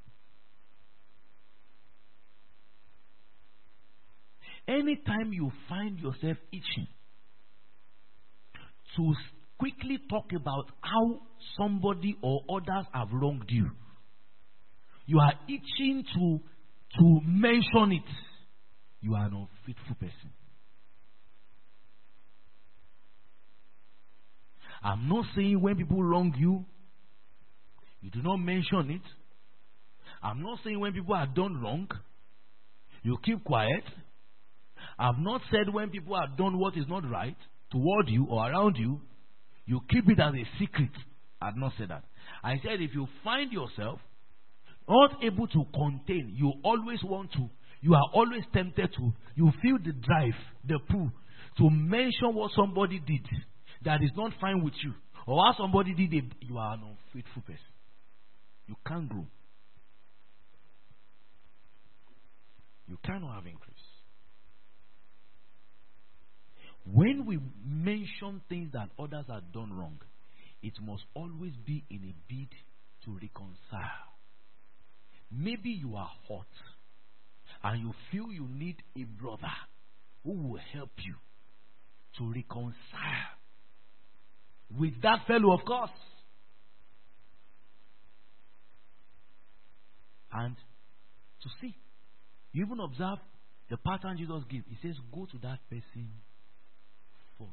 S1: Anytime you find yourself itching to quickly talk about how somebody or others have wronged you, you are itching to, to mention it, you are an unfaithful person. I'm not saying when people wrong you, you do not mention it. I'm not saying when people are done wrong, you keep quiet.
S2: I've not said when people have done what is not right toward you or around you, you keep it as a secret. I've not said that. I said if you find yourself not able to contain, you always want to, you are always tempted to, you feel the drive, the pull, to mention what somebody did that is not fine with you, or how somebody did it, you are an unfaithful person. You can't grow. You cannot have increase. When we mention things that others have done wrong, it must always be in a bid to reconcile. Maybe you are hot and you feel you need a brother who will help you to reconcile with that fellow, of course. And to see, you even observe the pattern Jesus gives. He says, go to that person first.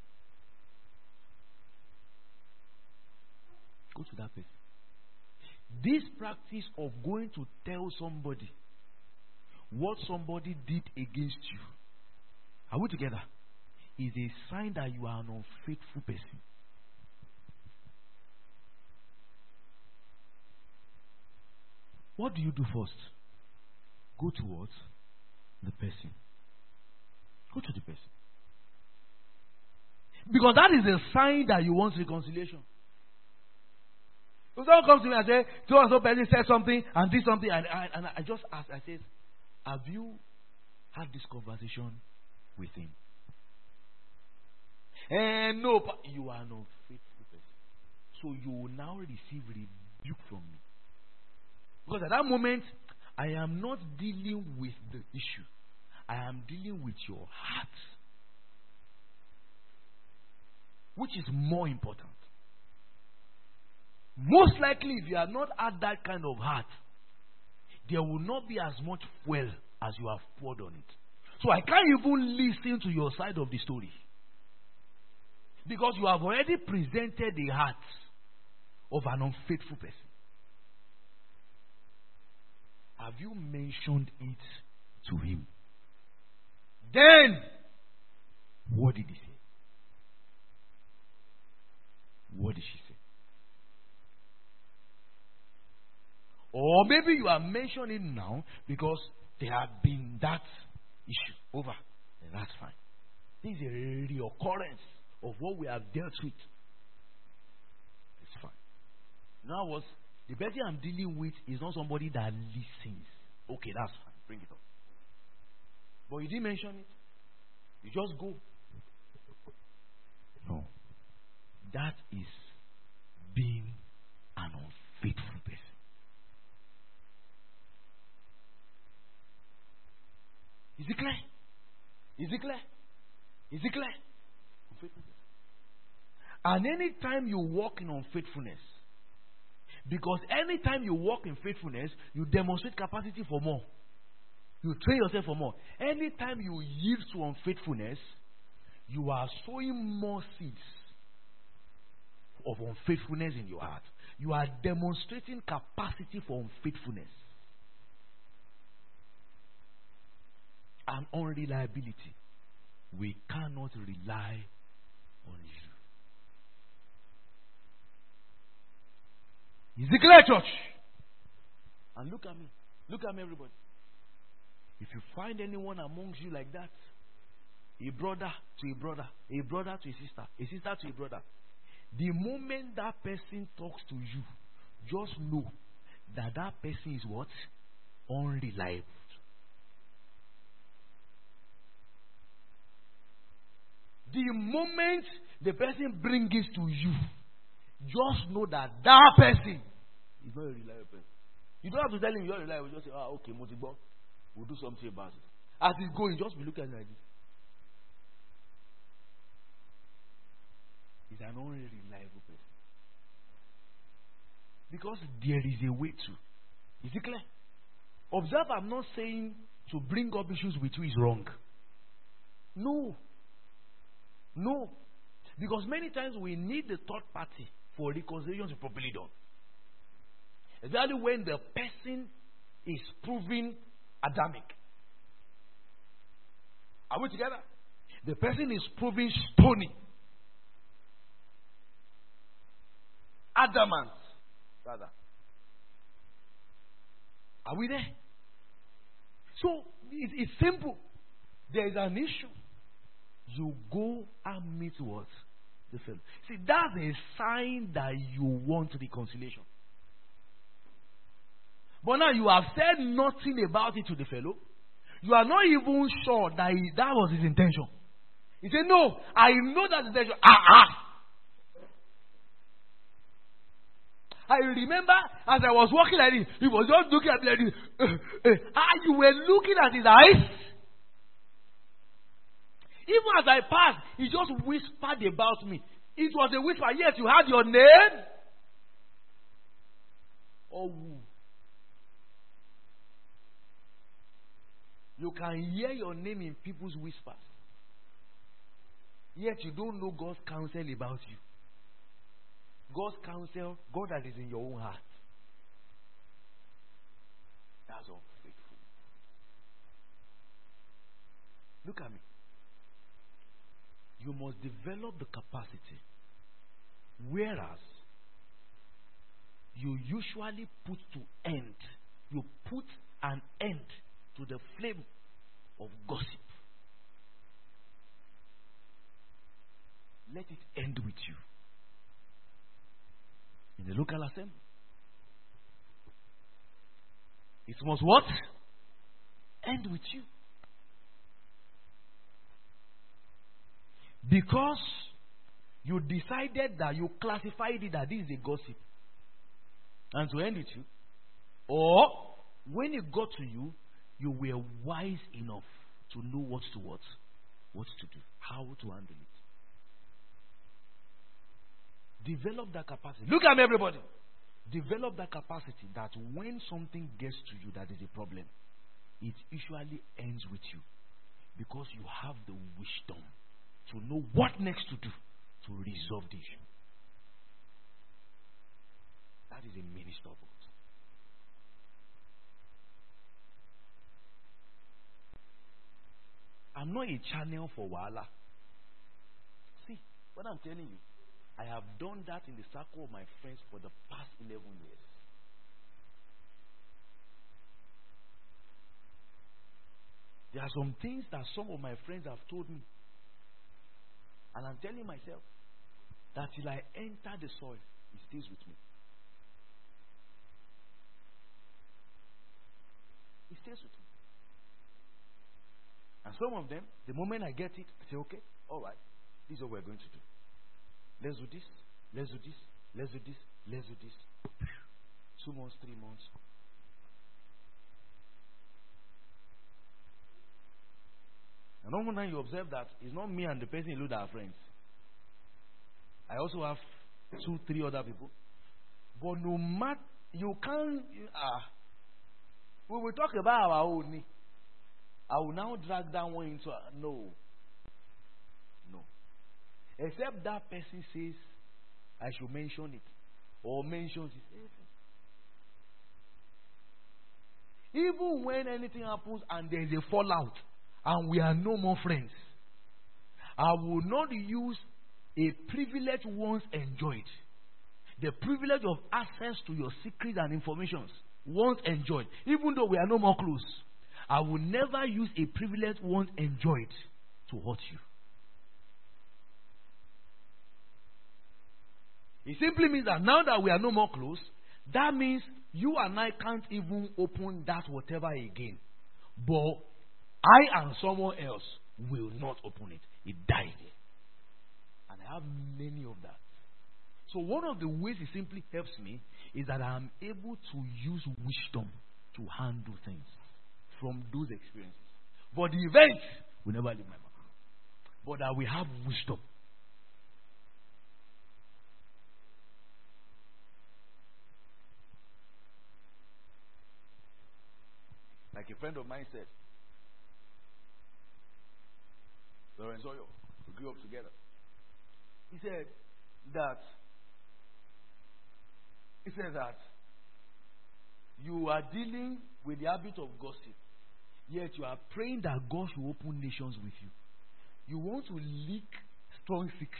S2: Go to that person. This practice of going to tell somebody what somebody did against you, are we together? Is a sign that you are an unfaithful person. What do you do first? Go towards the person. Go to the person. Because that is a sign that you want reconciliation. If someone comes to me and says, so and so person said something and did something, and I, and I just ask, I say, have you had this conversation with him? And no, you are not faithful person. So you will now receive rebuke from me. Because at that moment, I am not dealing with the issue. I am dealing with your heart. Which is more important. Most likely, if you have not had that kind of heart, there will not be as much fuel as you have poured on it. So I can't even listen to your side of the story. Because you have already presented the heart of an unfaithful person. Have you mentioned it to him? Then, what did he say? What did she say? Or maybe you are mentioning now because there have been that issue over. Then that's fine. This is a reoccurrence of what we have dealt with. It's fine. Now, what the person I'm dealing with is not somebody that listens. Okay, that's fine. Bring it up. But you didn't mention it. You just go. No. That is being an unfaithful person. Is it clear? Is it clear? Is it clear? Unfaithfulness. And anytime you walk in unfaithfulness, because anytime you walk in faithfulness, you demonstrate capacity for more. You train yourself for more. Anytime you yield to unfaithfulness, you are sowing more seeds of unfaithfulness in your heart. You are demonstrating capacity for unfaithfulness and unreliability. We cannot rely on you. Is it clear, church? And look at me. Look at me, everybody. If you find anyone amongst you like that, a brother to a brother, a brother to a sister, a sister to a brother, the moment that person talks to you, just know that that person is what? Unreliable. The moment the person brings it to you, just know that that person is not a reliable person. You don't have to tell him you're reliable. You just say, ah, okay, Motigbo, we'll do something about it. As he's going, just be looking at it like this. He's an unreliable person. Because there is a way to. Is it clear? Observe, I'm not saying to bring up issues with you is wrong. No. No. Because many times we need the third party for reconciliation to be properly done. Especially when the person is proving Adamic. Are we together? The person is proving stony. Adamant, rather. Are we there? So it, it's simple. There is an issue. You go and meet what? The fellow. See, that's a sign that you want reconciliation. But now you have said nothing about it to the fellow. You are not even sure that he, that was his intention. He said, no, I know that's his intention. Ah, ah. I remember as I was walking like this, he was just looking at me like this. Uh, uh, ah, you were looking at his eyes. Even as I passed, he just whispered about me. It was a whisper. Yes, you had your name. Oh, you can hear your name in people's whispers. Yet you don't know God's counsel about you. God's counsel, God that is in your own heart. That's unfaithful. Look at me. You must develop the capacity. Whereas you usually put to end, you put an end to the flame of gossip. Let it end with you. In the local assembly. It must what? End with you. Because you decided that you classified it that this is a gossip. And to end with you. Or when it got to you, you were wise enough to know what to what, what to do, how to handle it. Develop that capacity. Look at me, everybody. Develop that capacity that when something gets to you that is a problem, it usually ends with you. Because you have the wisdom to know what next to do to resolve the issue. That is a minister of God. I'm not a channel for Wala. See, what I'm telling you, I have done that in the circle of my friends for the past eleven years. There are some things that some of my friends have told me. And I'm telling myself that till I enter the soil, it stays with me. It stays with me. And some of them, the moment I get it, I say, okay, all right, this is what we're going to do. Let's do this, let's do this, let's do this, let's do this. Two months, three months. And often now you observe that it's not me and the person who are friends. I also have two, three other people. But no matter, you can't, ah, uh, we will talk about our own. I will now drag that one into, uh, no. No. Except that person says, I should mention it. Or mentions it. Even when anything happens and there is a fallout, and we are no more friends, I will not use a privilege once enjoyed. The privilege of access to your secrets and informations once enjoyed. Even though we are no more close, I will never use a privilege once enjoyed to hurt you. It simply means that now that we are no more close, that means you and I can't even open that whatever again. But I and someone else will not open it. It died there. And I have many of that. So one of the ways it simply helps me is that I am able to use wisdom to handle things from those experiences. But the event will never leave my mouth. But that we have wisdom. Like a friend of mine said, Lawrence Oyo, we grew up together. He said that he said that you are dealing with the habit of gossip, Yet you are praying that God should open nations with you. You want to leak strong secrets.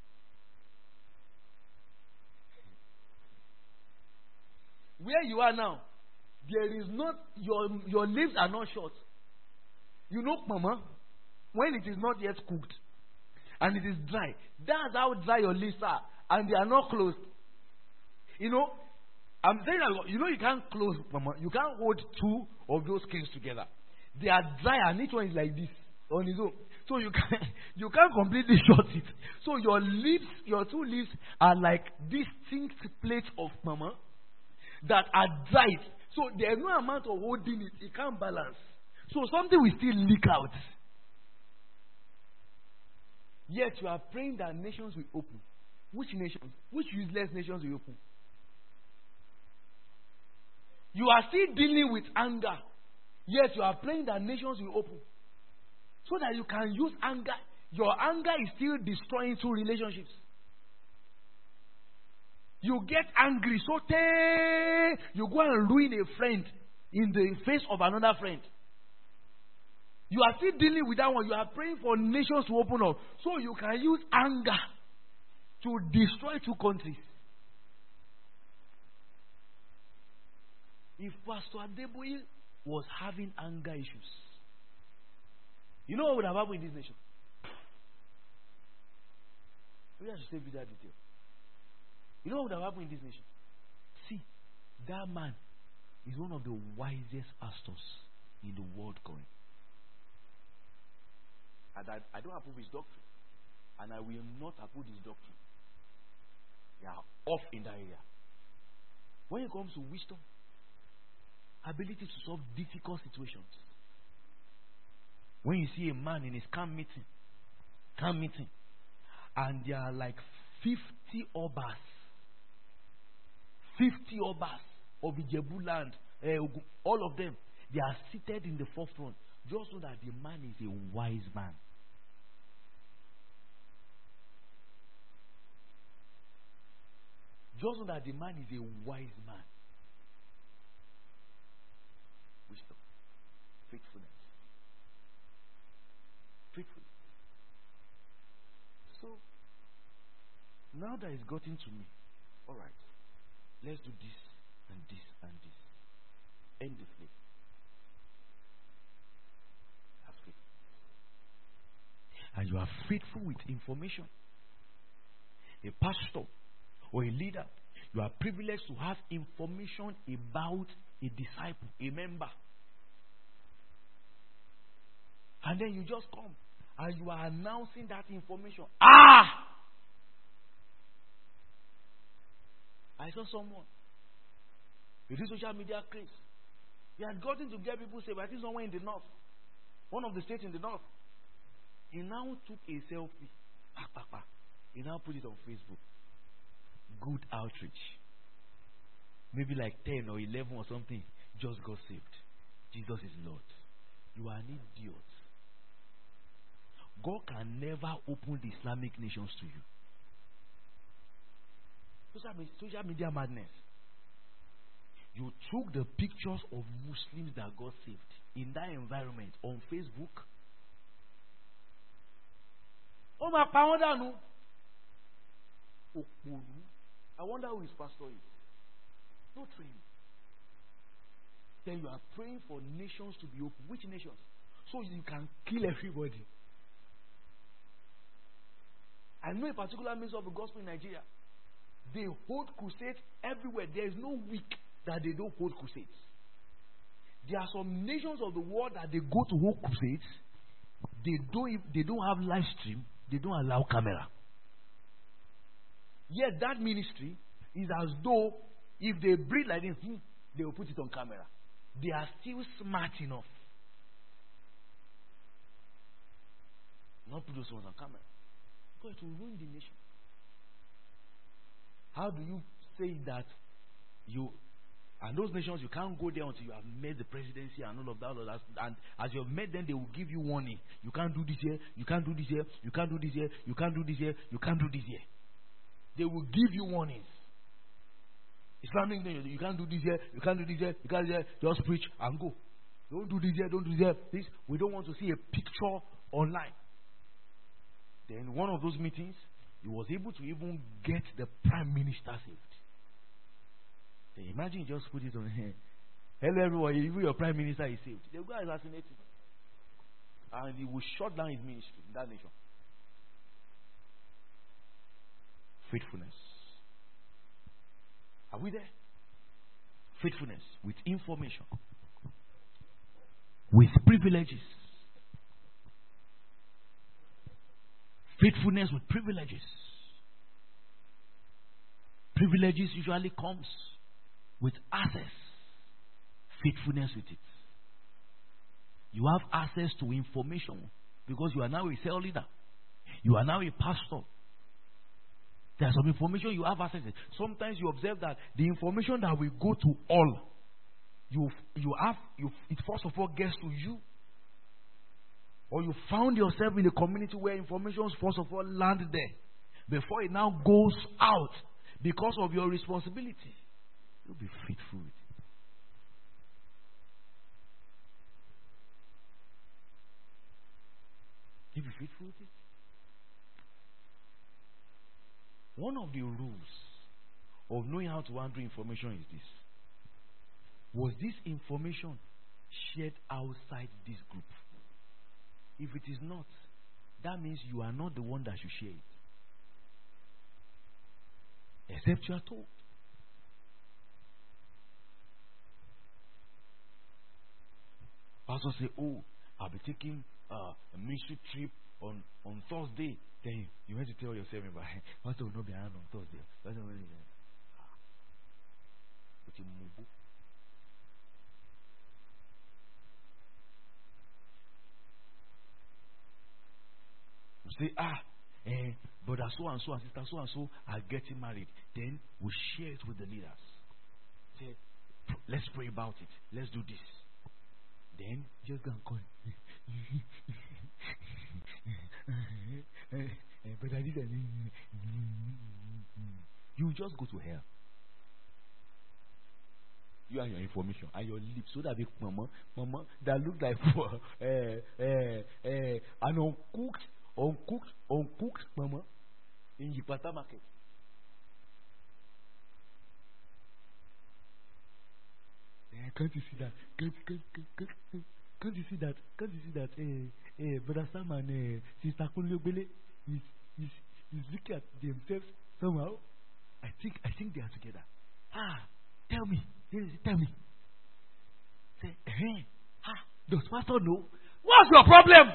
S2: Where you are now, there is not, your your lips are not short. You know, Mama, when it is not yet cooked and it is dry, that's how dry your lips are, and they are not closed. You know, I'm saying that, you know, you can't close, Mama. You can't hold two of those skins together. They are dry, and each one is like this on its own. So you can't you can't completely shut it. So your lips, your two lips are like distinct plates of Mama that are dried. So there is no amount of holding it. It can't balance. So something will still leak out. Yet you are praying that nations will open. Which nations? Which useless nations will open? You are still dealing with anger. Yet you are praying that nations will open. So that you can use anger. Your anger is still destroying two relationships. You get angry, so te- you go and ruin a friend in the face of another friend. You are still dealing with that one. You are praying for nations to open up. So you can use anger to destroy two countries. If Pastor Adeboye was having anger issues, you know what would have happened in this nation? Maybe I should stay with that detail. You know what would have happened in this nation? See, that man is one of the wisest pastors in the world going. And I, I don't approve his doctrine. And I will not approve his doctrine. They are off in that area. When it comes to wisdom, ability to solve difficult situations. When you see a man in his camp meeting, camp meeting, and there are like fifty obas, fifty obas of Ijebu land, uh, all of them, they are seated in the forefront. Just know that the man is a wise man. Just know that the man is a wise man. Wisdom, faithfulness, faithfulness. So now that it's gotten to me, all right, let's do this and this and this. End the flame. Have faith. And you are faithful with information. A pastor or a leader, you are privileged to have information about a disciple, a member. And then you just come and you are announcing that information. Ah! I saw someone with this social media craze. He had gotten to get people say, but I think somewhere in the north, one of the states in the north, he now took a selfie. He now put it on Facebook. Good outreach. Maybe like ten or eleven or something just got saved. Jesus is Lord. You are an idiot. God can never open the Islamic nations to you. Social media madness. You took the pictures of Muslims that got saved in that environment on Facebook. Oh my power no. I wonder who his pastor is. No training. Then you are praying for nations to be open. Which nations? So you can kill everybody. I know a particular minister of the gospel in Nigeria. They hold crusades everywhere. There is no week that they don't hold crusades. There are some nations of the world that they go to hold crusades. They don't. They don't have live stream. They don't allow camera. Yet that ministry is as though if they breathe like this, they will put it on camera. They are still smart enough not put those ones on camera, because it will ruin the nation. How do you say that you and those nations, you can't go there until you have met the presidency and all of that, all of that. And as you have met them, they will give you warning. You can't do this here, you can't do this here, you can't do this here, you can't do this here, you can't do this here. They will give you warnings. Islamic, you can't do this here, you can't do this here, you can't do this here. Just preach and go. Don't do this here, don't do this here. This, we don't want to see a picture online. Then one of those meetings, he was able to even get the prime minister saved. Then imagine you just put it on here. Hello everyone, even your prime minister is saved. They'll go assassinate him. And he will shut down his ministry in that nation. Faithfulness. Are we there? Faithfulness with information. With privileges. Faithfulness with privileges. Privileges usually comes with access. Faithfulness with it. You have access to information because you are now a cell leader. You are now a pastor. There's some information you have access to. Sometimes you observe that the information that will go to all, you you have you it first of all gets to you. Or you found yourself in a community where information first of all lands there before it now goes out because of your responsibility. You'll be faithful with it. You'll be faithful with it. One of the rules of knowing how to handle information is this. Was this information shared outside this group? If it is not, that means you are not the one that should share it. Except you are told. Pastor say, oh, I'll be taking uh, a ministry trip on, on Thursday. Then you have to tell yourself, Pastor will not be around on Thursday. Pastor will not be around. But you move. You say, ah, eh, brother so and so and sister so and so are getting married. Then we share it with the leaders. Say, let's pray about it. Let's do this. Then just go and call. You just go to hell. You and your information and your lips, so that big mama, mama that look like for uh, uh, uh, an uncooked, uncooked, uncooked mama in Yipata market. Uh, can't you see that? Can't, can't, can't, can't, can't you see that? Can't you see that? Uh, uh, Brother Sam and uh, Sister Kulubele is is is looking at themselves somehow. I think I think they are together. Ah, tell me. Tell me. Say, hey, ah, does pastor know? What's your problem?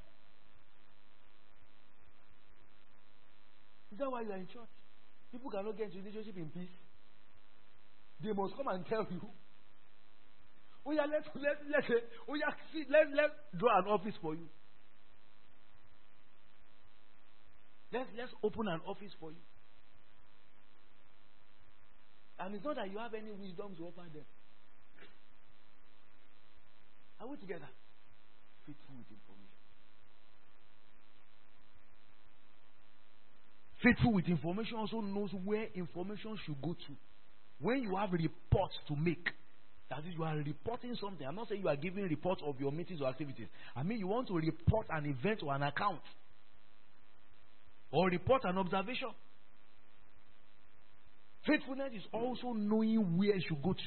S2: Is that why you are in church? People cannot get into relationship in peace. They must come and tell you. Oh yeah, let's let let oh yeah, see, let let draw an office for you. Let's let's open an office for you. And it's not that you have any wisdom to offer them. Are we together? Faithful with information. Faithful with information also knows where information should go to. When you have reports to make, that is, you are reporting something. I'm not saying you are giving reports of your meetings or activities. I mean, you want to report an event or an account. Or report an observation. Faithfulness is also knowing where you should go to.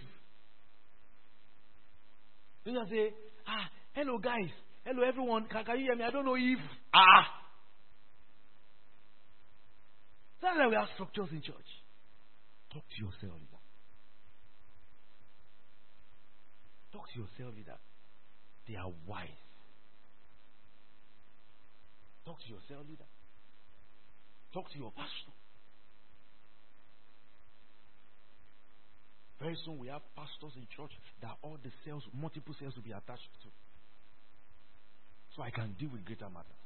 S2: You just say, ah, hello guys, hello everyone, can, can you hear me? I don't know if, ah. That's why we have structures in church. Talk to your cell leader. Talk to your cell leader. They are wise. Talk to your cell leader. Talk to your pastor. Very soon we have pastors in church that all the cells, multiple cells will be attached to. So I can deal with greater matters.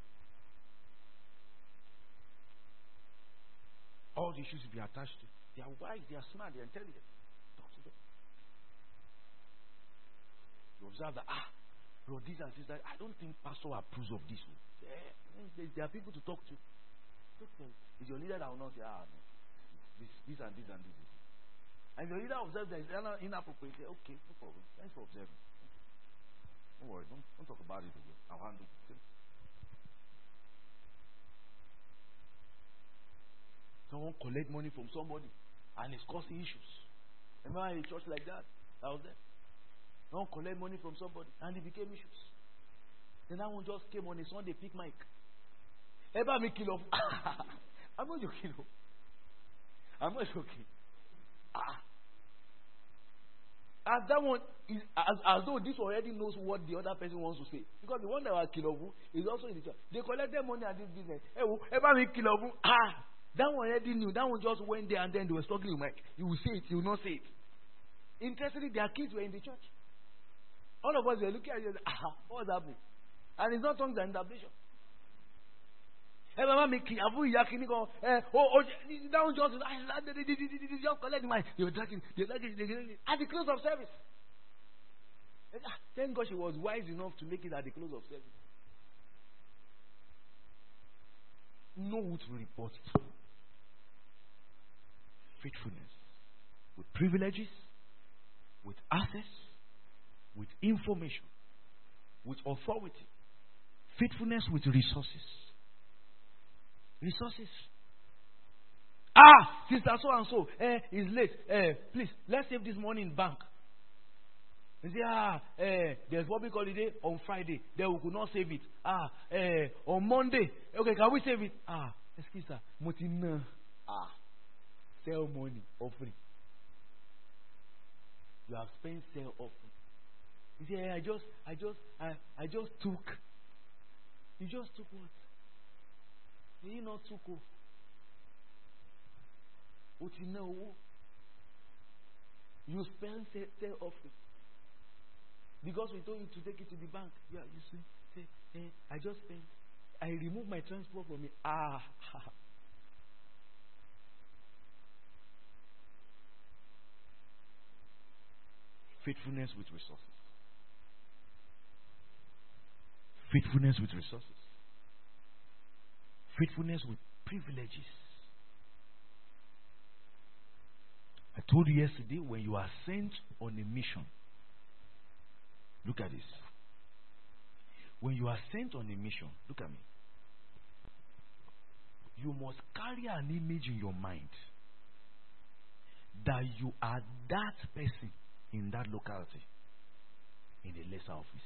S2: All the issues will be attached to. They are wise, they are smart, they are intelligent. Talk to them. You observe that, ah, brothers and sisters, I don't think pastor approves of this. Yeah, there are people to talk to. It's your leader that will not say, ah, no, this, this and this and this. And the leader observes that it's inappropriate. Okay, no problem. Thanks for observing. Don't worry. Don't, don't talk about it again. I'll handle it. Someone collect money from somebody and it's causing issues. Remember a church like that? That was there. Someone collect money from somebody and it became issues. Then that one just came on a Sunday, pick mic. Ever me kill off. I'm not joking. I'm not joking. Ah. As that one is as, as though this already knows what the other person wants to say. Because the one that was Kilovu is also in the church. They collected money at this business. Hey, ever me Kilovu. Ah. That one already knew. That one just went there and then they were struggling with. You will say it, you will not say it. Interestingly, their kids were in the church. All of us were looking at it. Ah, what's happening? And it's not tongues and interpretation. Hey, mama, me abu yakini go. Eh, oh, oh, that one just just collect the money. They were dragging, they were dragging, they were dragging at the close of service. Thank God she was wise enough to make it at the close of service. Know who to report to. Faithfulness with privileges, with access, with information, with authority. Faithfulness with resources. Resources. Ah, sister so and so eh, is late. Eh, please, let's save this money in bank. You say, ah, eh, there's public holiday on Friday. Then we could not save it. Ah, eh, on Monday. Okay, can we save it? Ah, excuse me. Motina. Ah, sell money offering. You have spent sell offering. You say, eh, I just, I just, I, I just took. You just took what? You not took what? What you know? You spend sell, sell offering. Because we told you to take it to the bank. Yeah, you see, say, hey, I just spent. I removed my transport from me. Ah. Faithfulness with resources. Faithfulness with resources. Faithfulness with privileges. I told you yesterday, when you are sent on a mission, look at this. When you are sent on a mission, look at me. You must carry an image in your mind that you are that person in that locality in a lesser office.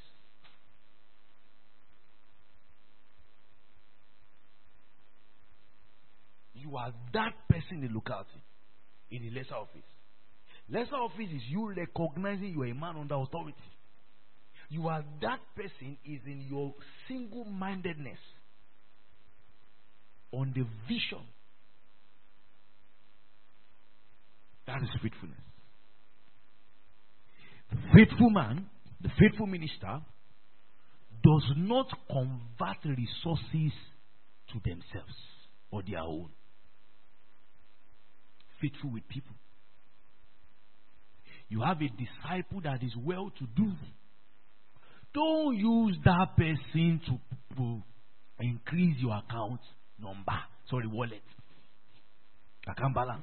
S2: You are that person in the locality in a lesser office. Lesser office is you recognizing you are a man under authority. You are that person is in your single-mindedness on the vision. That is faithfulness. The faithful man, the faithful minister, does not convert resources to themselves or their own. Faithful with people. You have a disciple that is well to do. Don't use that person to, to increase your account number. Sorry, wallet. Account balance.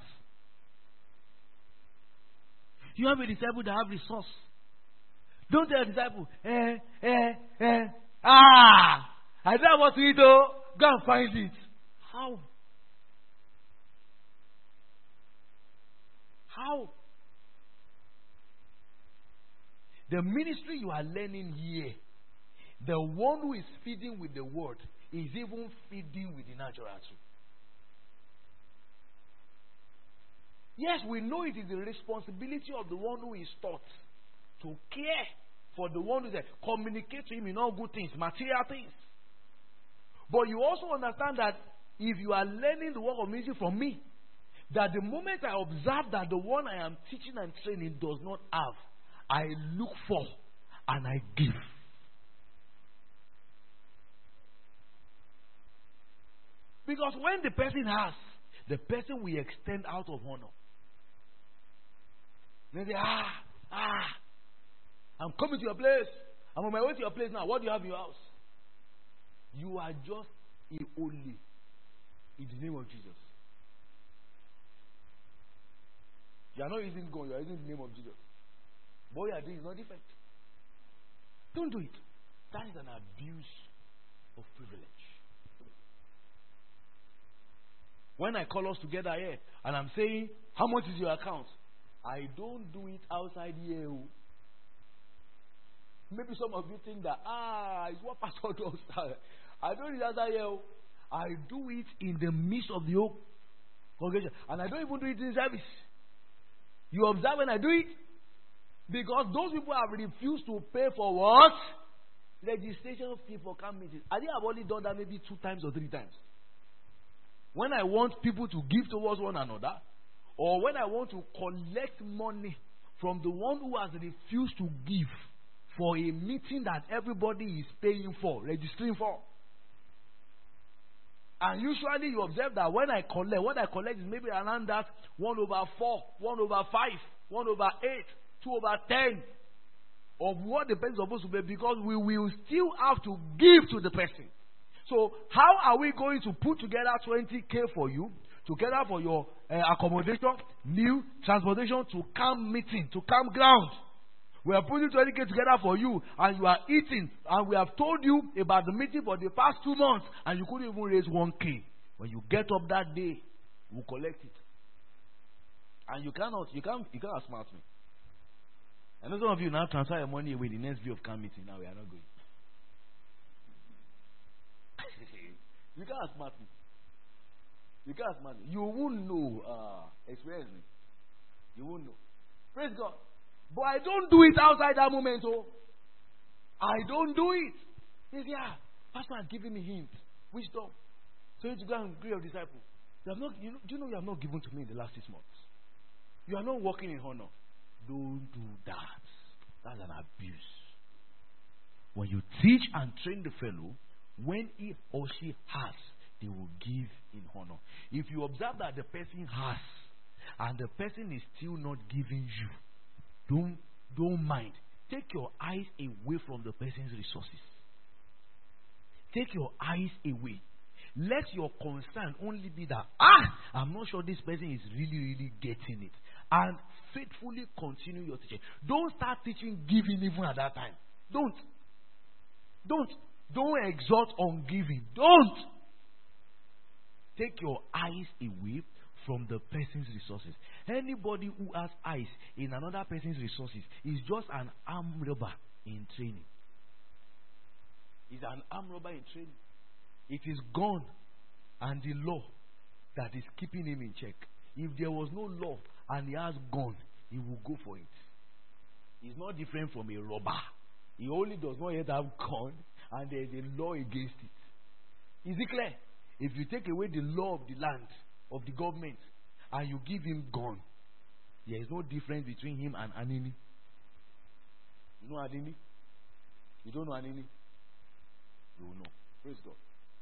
S2: You have a disciple that have resource. Don't tell a disciple, eh, eh, eh, ah, I don't want to eat though. Go and find it. How? How? The ministry you are learning here, the one who is feeding with the word is even feeding with the natural too. Yes, we know it is the responsibility of the one who is taught to care for the one who is there. Communicate to him in all good things, material things. But you also understand that if you are learning the work of ministry from me, that the moment I observe that the one I am teaching and training does not have, I look for and I give. Because when the person has, the person will extend out of honor. They say, ah, ah, I'm coming to your place. I'm on my way to your place now. What do you have in your house? You are just a only in the name of Jesus. You are not using God, you are using the name of Jesus. But what you are doing is not different. Don't do it. That is an abuse of privilege. When I call us together here and I'm saying, how much is your account? I don't do it outside here. Maybe some of you think that, ah, it's what pastor does. I don't do it outside here. I do it in the midst of the whole congregation. And I don't even do it in service. You observe when I do it? Because those people have refused to pay for what? Registration fee for camp meetings. I think I've only done that maybe two times or three times. When I want people to give towards one another, or when I want to collect money from the one who has refused to give for a meeting that everybody is paying for, registering for. And usually you observe that when I collect, what I collect is maybe around that one over four, one over five, one over eight, two over ten of what the person is supposed to pay, because we will still have to give to the person. So how are we going to put together twenty K for you, together for your uh, accommodation, meal, transportation to camp meeting, to campground? We are putting twenty K together for you, and you are eating, and we have told you about the meeting for the past two months, and you couldn't even raise one K. When you get up that day, we'll collect it. And you cannot, you can't, you can't smart me. I know some of you now transfer your money away the next day of camp meeting. Now we are not going. You can't smart me. You can't smart me. You won't know. Uh, experience me. You won't know. Praise God. But I don't do it outside that moment. Oh, I don't do it. He says, yeah, Pastor has given me hint, wisdom. So you need to go and greet your disciples. You have not, you know, do you know you have not given to me in the last six months? You are not walking in honor. Don't do that. That's an abuse. When you teach and train the fellow, when he or she has, they will give in honor. If you observe that the person has, and the person is still not giving you, don't don't mind. Take your eyes away from the person's resources. Take your eyes away. Let your concern only be that, ah, I'm not sure this person is really, really getting it. And faithfully continue your teaching. Don't start teaching giving even at that time. Don't. Don't. Don't exhort on giving. Don't. Take your eyes away from the person's resources. Anybody who has eyes in another person's resources is just an arm robber in training. He's an arm robber in training. It is gone, and the law that is keeping him in check. If there was no law and he has gone, he will go for it. He's not different from a robber. He only does not yet have gone, and there is a law against it. Is it clear? If you take away the law of the land, of the government, and you give him gun, there is no difference between him and Anini. You know Anini? You don't know Anini? You will know. Praise God.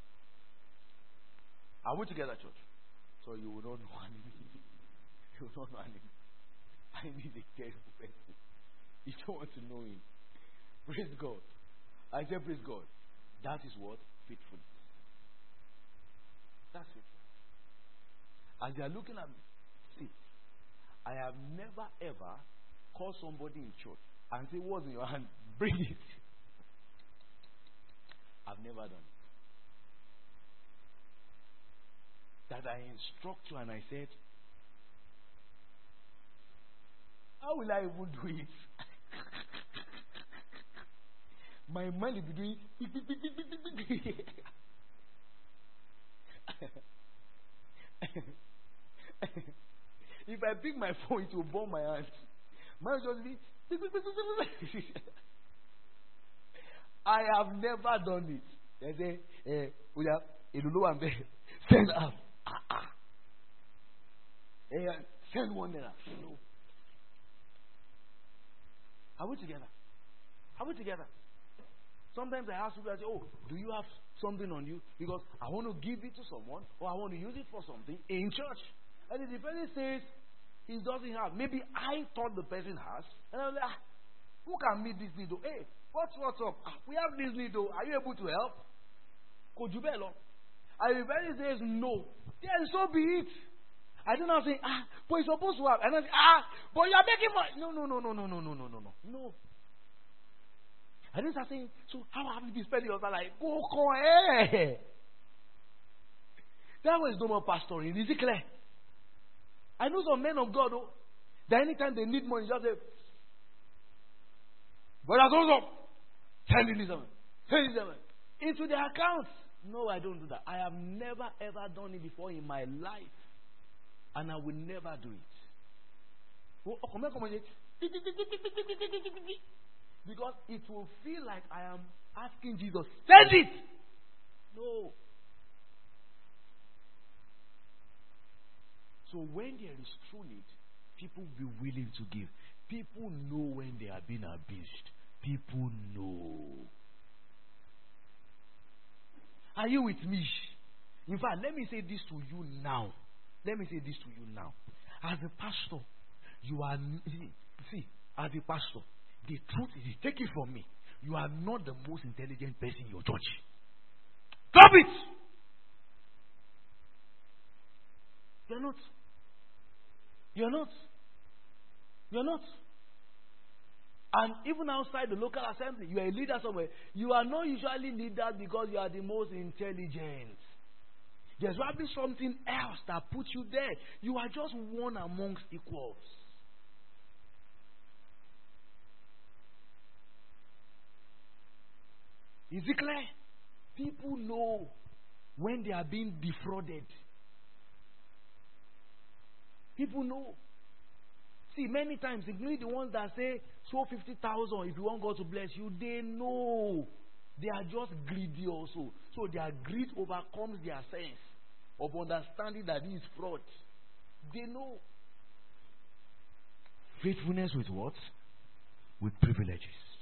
S2: Are we together, church? So you will not know Anini. You will not know Anini. Anini is a terrible person. You don't want to know him. Praise God. I say praise God. That is what? Faithfulness. That's it. As they are looking at me, see, I have never ever called somebody in church and say, what's in your hand? Bring it. I've never done it. That I instruct you and I said, how will I even do it? My mind will be doing if I pick my phone, it will burn my hand. Mine will just be. I have never done it. They say, eh, we have Ilulu and send up. Ah, ah. Eh, send one naira. No. Are we together? Are we together? Sometimes I ask people, I say, oh, do you have something on you? Because I want to give it to someone, or I want to use it for something in church. And if the person says he doesn't have, maybe I thought the person has, and I was like, ah, who can meet this need? Though? Hey, what's what's up? Ah, we have this need. Though. Are you able to help? Could you be along? And if the person says no, then so be it. I don't know, say, ah, but you're supposed to have. And I say, ah, but you're making money. No, no, no, no, no, no, no, no, no, no. No. I didn't start saying, so how have you been spending your time? Like, go, go, eh. That was no more pastoring. Is it clear? I know some men of God, oh, that anytime they need money, just say, but I don't know. Send this one. Send this one. Into their accounts. No, I don't do that. I have never ever done it before in my life. And I will never do it. Because it will feel like I am asking Jesus, send it! No. So when there is true need, people will be willing to give. People know when they are being abused. People know. Are you with me? In fact, let me say this to you now. Let me say this to you now. As a pastor, you are, see, as a pastor, the truth is, take it from me, you are not the most intelligent person in your church. Stop it! You're not. You're not. You're not. And even outside the local assembly, you are a leader somewhere. You are not usually leaders because you are the most intelligent. There's probably something else that puts you there. You are just one amongst equals. Is it clear? People know when they are being defrauded. People know. See, many times, including the ones that say, sow fifty thousand if you want God to bless you, they know. They are just greedy also. So their greed overcomes their sense of understanding that this is fraud. They know. Faithfulness with what? With privileges.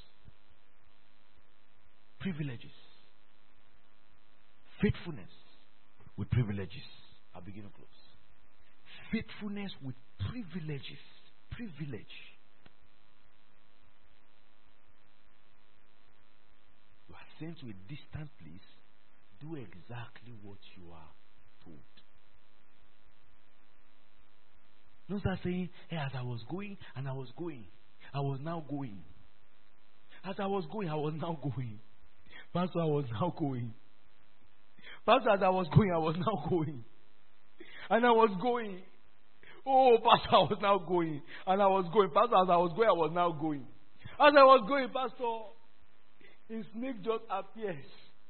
S2: Privileges. Faithfulness with privileges. I'll begin to close. Faithfulness with privileges. Privilege. You are sent to a distant place. Do exactly what you are told. Don't start saying, hey, as I was going and I was going, I was now going. As I was going, I was now going. Pastor, I was now going. Pastor, as I was going, I was now going. And I was going. Oh, Pastor, I was now going. And I was going. Pastor, as I was going, I was now going. As I was going, Pastor, a snake just appears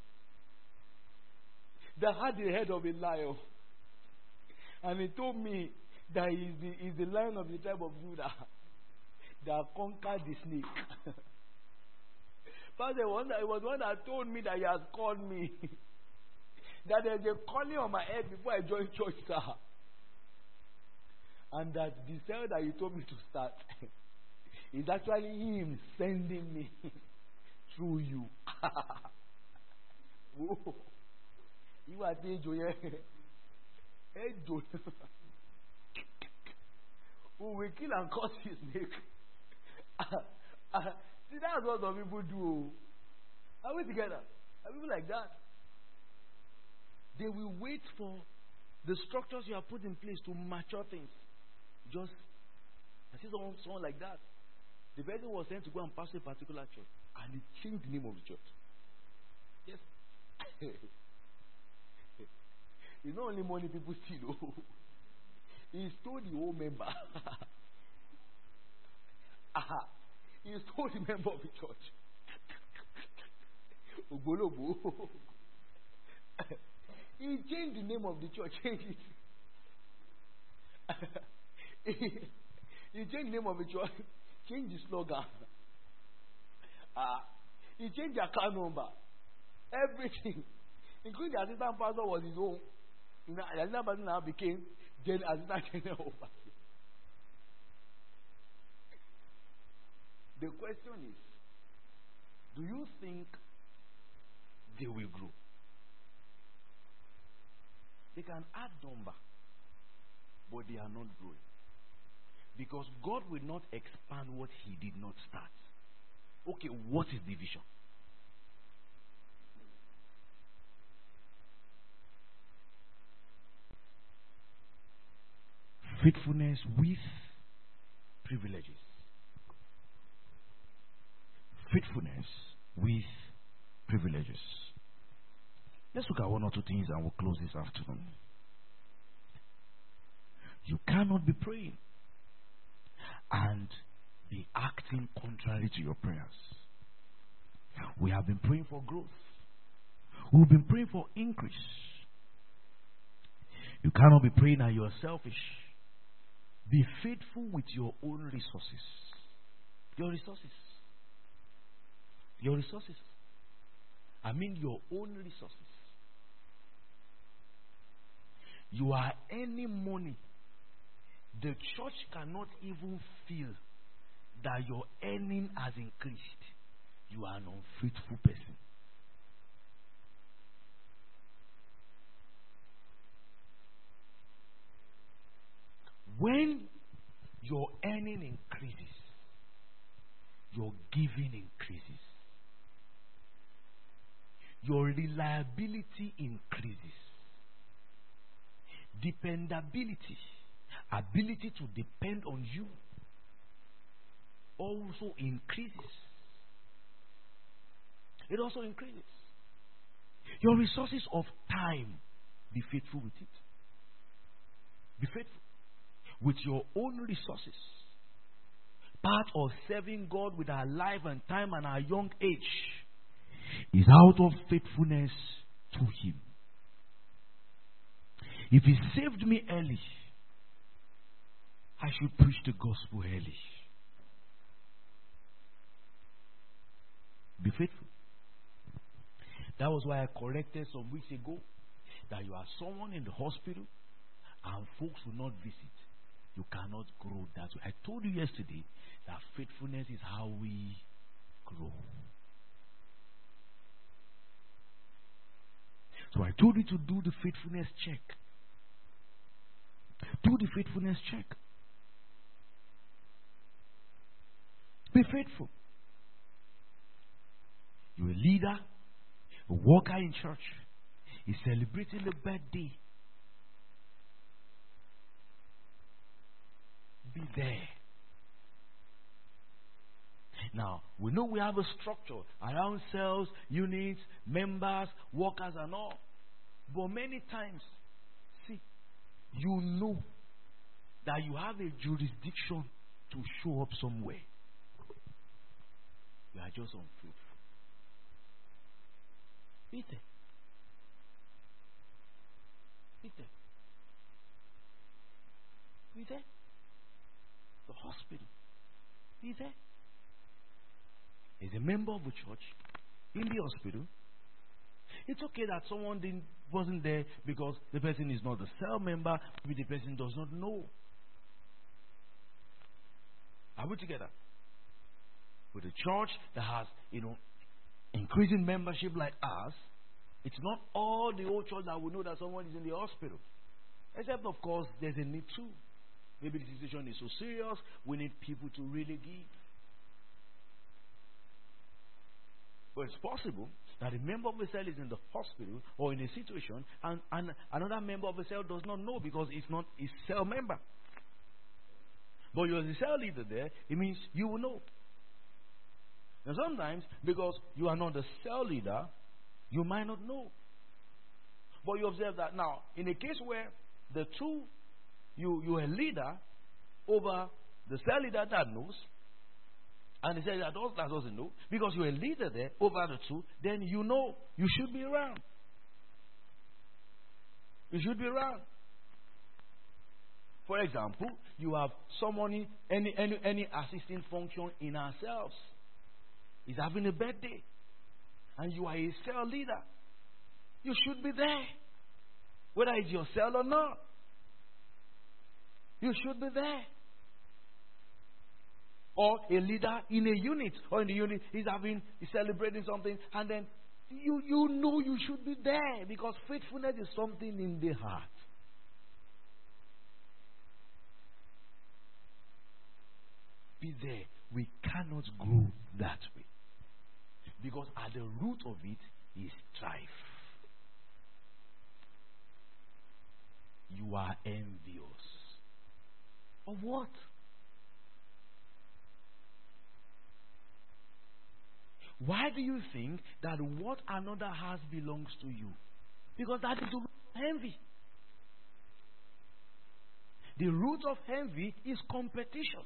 S2: that had the head of a lion. And he told me that he is the, is the lion of the tribe of Judah that conquered the snake. Pastor, it was one that told me that he has called me. That there's a calling on my head before I joined church, sir. And that the cell that you told me to start is actually him sending me through you. Whoa. You are the joy. Who will kill and cut his neck. See, that's what some people do. Are we together? Are people like that? They will wait for the structures you have put in place to mature things. Just, I see someone, someone like that. The person was sent to go and pastor a particular church, and he changed the name of the church. Yes. It's not only money people steal. He stole the whole member. Aha. He stole the member of the church. He changed the name of the church. Changed it. he, he changed the name of the church. Changed the slogan. Uh, he changed the account number. Everything. Including the assistant pastor was his own. You know, the assistant pastor now became the assistant general pastor. The question is, do you think they will grow? They can add number, but they are not growing. Because God will not expand what He did not start. Okay, what is the vision? Faithfulness with privileges. Faithfulness
S1: with privileges. Let's look at one or two things and we'll close this afternoon. You cannot be praying and be acting contrary to your prayers. We have been praying for growth. We've been praying for increase. You cannot be praying and you are selfish. Be faithful with your own resources. Your resources. Your resources. I mean your own resources. You are earning money. The church cannot even feel that your earning has increased. You are an unfaithful person. When your earning increases, your giving increases. Your reliability increases. Dependability, ability to depend on you, also increases. It also increases. Your resources of time, be faithful with it. Be faithful with your own resources. Part of serving God with our life and time and our young age is out of faithfulness to Him. If He saved me early, I should preach the gospel early. Be faithful. That was why I corrected some weeks ago that you are someone in the hospital and folks will not visit. You cannot grow that way. I told you yesterday that faithfulness is how we grow. So I told you to do the faithfulness check. Do the faithfulness check. Be faithful. You're a leader, a worker in church, is celebrating a birthday. Be there. Now, we know we have a structure around cells, units, members, workers and all. But many times, see, you know that you have a jurisdiction to show up somewhere. You are just unfaithful. Be there. Be there. Be there. The hospital. Be there. As a member of the church in the hospital, it's okay that someone didn't, wasn't there because the person is not a cell member, maybe the person does not know. Are we together? With a church that has, you know, increasing membership like us, it's not all the old church that will know that someone is in the hospital. Except, of course, there's a need to. Maybe the situation is so serious, we need people to really give. But it's possible that a member of the cell is in the hospital or in a situation and, and another member of the cell does not know because it's not a cell member. But you're the cell leader there, it means you will know. And sometimes, because you are not the cell leader, you might not know. But you observe that now, in a case where the two, you, you are a leader over the cell leader that knows, and the cell leader that doesn't know, because you're a leader there over the two, then you know you should be around. You should be around. For example, you have someone, any, any, any assisting function in ourselves is having a birthday, and you are a cell leader. You should be there, whether it's your cell or not. You should be there. Or a leader in a unit, or in the unit is having, is celebrating something, and then you you know you should be there because faithfulness is something in the heart. Be there. We cannot grow that way. Because at the root of it is strife. You are envious. Of what?
S2: Why do you think that what another has belongs to you? Because that is the root of envy. The root of envy is competition.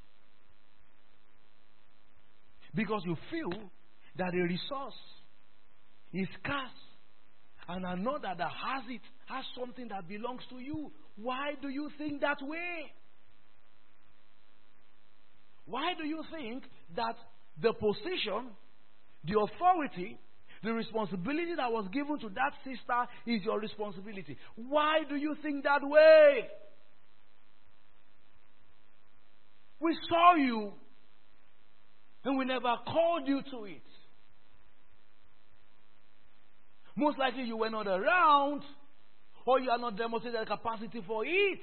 S2: Because you feel that a resource is scarce and another that has it has something that belongs to you. Why do you think that way? Why do you think that the position, the authority, the responsibility that was given to that sister is your responsibility? Why do you think that way? We saw you and we never called you to it. Most likely you were not around, or you are not demonstrating the capacity for it.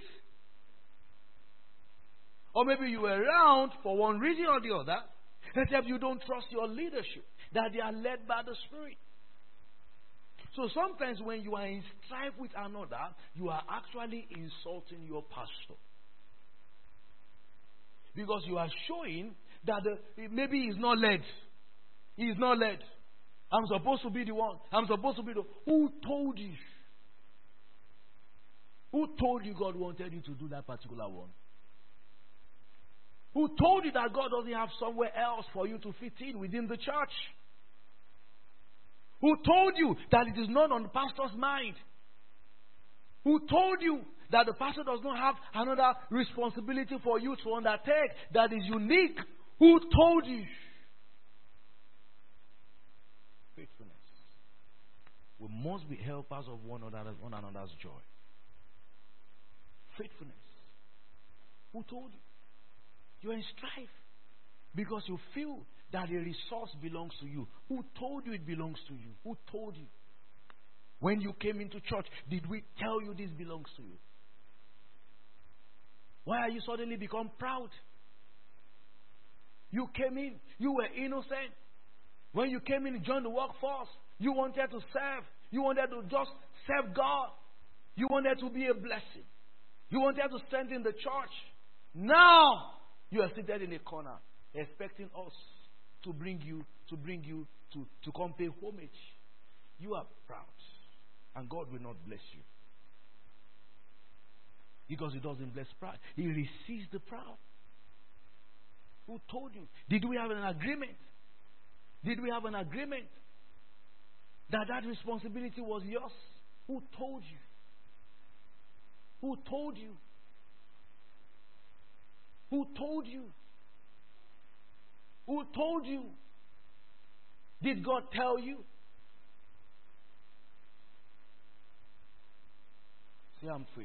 S2: Or maybe you were around for one reason or the other, except you don't trust your leadership, that they are led by the Spirit. So sometimes when you are in strife with another, you are actually insulting your pastor. Because you are showing that the, maybe he's not led. He is not led. I'm supposed to be the one. I'm supposed to be the... Who told you? Who told you God wanted you to do that particular one? Who told you that God doesn't have somewhere else for you to fit in within the church? Who told you that it is not on the pastor's mind? Who told you that the pastor does not have another responsibility for you to undertake that is unique? Who told you? Faithfulness. We must be helpers of one another's, one another's joy. Faithfulness. Who told you? You're in strife because you feel that a resource belongs to you. Who told you it belongs to you? Who told you? When you came into church, did we tell you this belongs to you? Why are you suddenly become proud? You came in, you were innocent. When you came in and joined the workforce, you wanted to serve. You wanted to just serve God. You wanted to be a blessing. You wanted to strengthen the church. Now, you are seated in a corner, expecting us to bring you, to bring you to, to come pay homage. You are proud, and God will not bless you. Because He doesn't bless pride. He receives the proud. Who told you? Did we have an agreement? Did we have an agreement that that responsibility was yours? Who told you? Who told you? Who told you? Who told you? Did God tell you? Say, I'm faithful.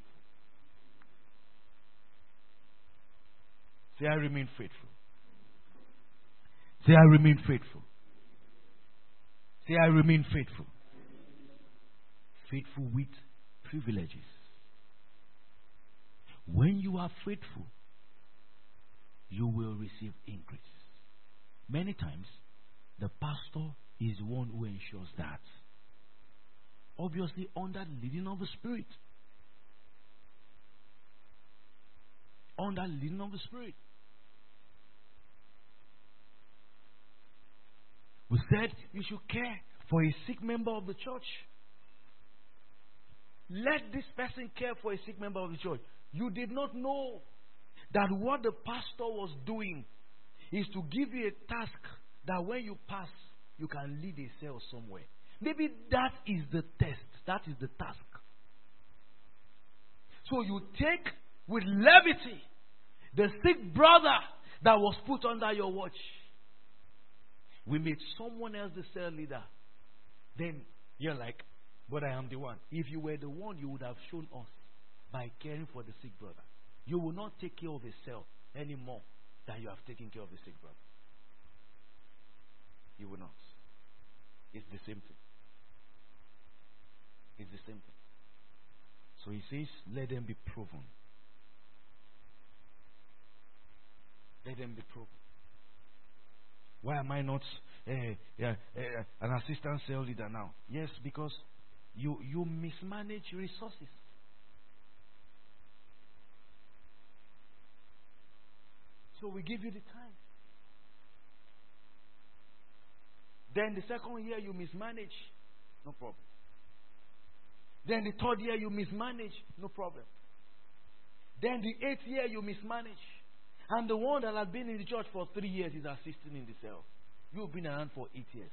S2: Say, I remain faithful. Say, I remain faithful. Say, I remain faithful. Faithful with privileges. When you are faithful, you will receive increase. Many times, the pastor is the one who ensures that. Obviously, under the leading of the Spirit. Under the leading of the Spirit. We said you should care for a sick member of the church. Let this person care for a sick member of the church. You did not know that what the pastor was doing is to give you a task that when you pass, you can lead a cell somewhere. Maybe that is the test. That is the task. So you take with levity the sick brother that was put under your watch. We made someone else the cell leader. Then you're like, but I am the one. If you were the one, you would have shown us by caring for the sick brother. You will not take care of a cell anymore than you have taken care of the sick brother. You will not. It's the same thing. It's the same thing. So he says, let them be proven. Let them be proven. Why am I not uh, uh, uh, an assistant cell leader now? Yes, because you, you mismanage resources. So we give you the time. Then the second year you mismanage, no problem. Then the third year you mismanage, no problem. Then the eighth year you mismanage. And the one that has been in the church for three years is assisting in the cell. You've been around for eight years.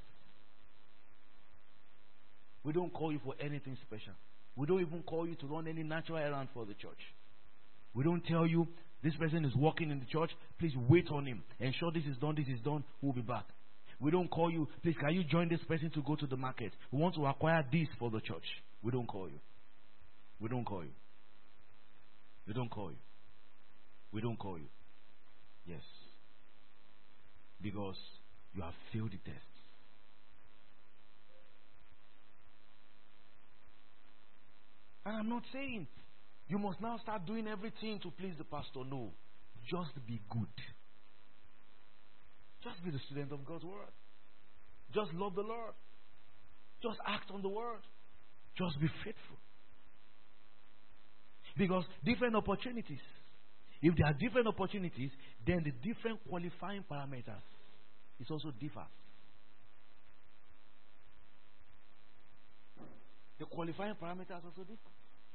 S2: We don't call you for anything special. We don't even call you to run any natural errand for the church. We don't tell you this person is working in the church. Please wait on him. Ensure this is done, this is done. We'll be back. We don't call you. Please, can you join this person to go to the market? We want to acquire this for the church. We don't call you. We don't call you. We don't call you. We don't call you. Yes. Because you have failed the test. And I'm not saying you must now start doing everything to please the pastor. No. Just be good. Just be the student of God's word. Just love the Lord. Just act on the word. Just be faithful. Because different opportunities. If there are different opportunities, then the different qualifying parameters is also differ. The qualifying parameters also differ.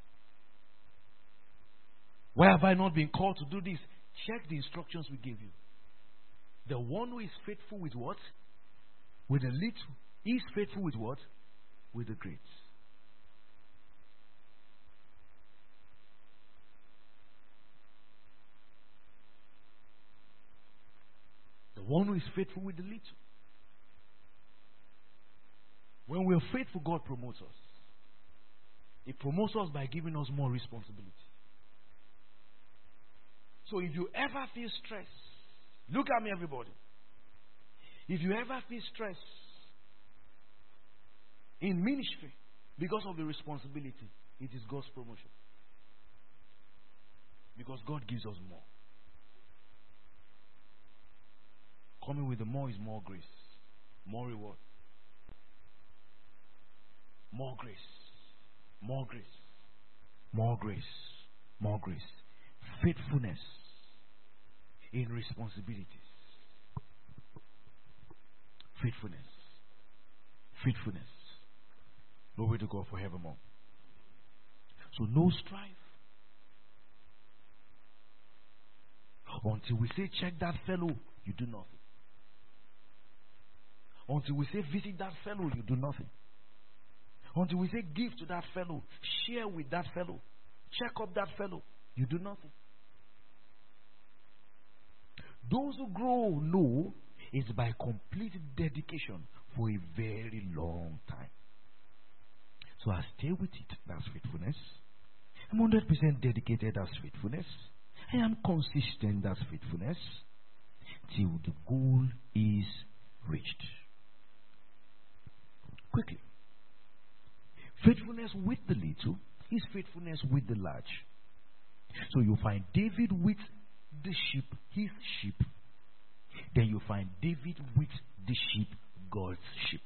S2: Why have I not been called to do this? Check the instructions we gave you. The one who is faithful with what? With the little. He is faithful with what? With the great. The one who is faithful with the little. When we are faithful, God promotes us. He promotes us by giving us more responsibility. So if you ever feel stress, look at me, everybody. If you ever feel stress in ministry because of the responsibility, it is God's promotion. Because God gives us more. Coming with the more is more grace, more reward, more grace, more grace, more grace, more grace, faithfulness in responsibilities. Faithfulness. Faithfulness. Glory to God forevermore. So no strife. Until we say check that fellow, you do nothing. Until we say visit that fellow, you do nothing. Until we say give to that fellow, share with that fellow, check up that fellow, you do nothing. Those who grow know is by complete dedication for a very long time. So I stay with it. That's faithfulness. I'm one hundred percent dedicated. That's faithfulness. I am consistent. That's faithfulness. Till the goal is reached. Quickly. Faithfulness with the little is faithfulness with the large. So you find David with the sheep, his sheep. Then you find David with the sheep, God's sheep.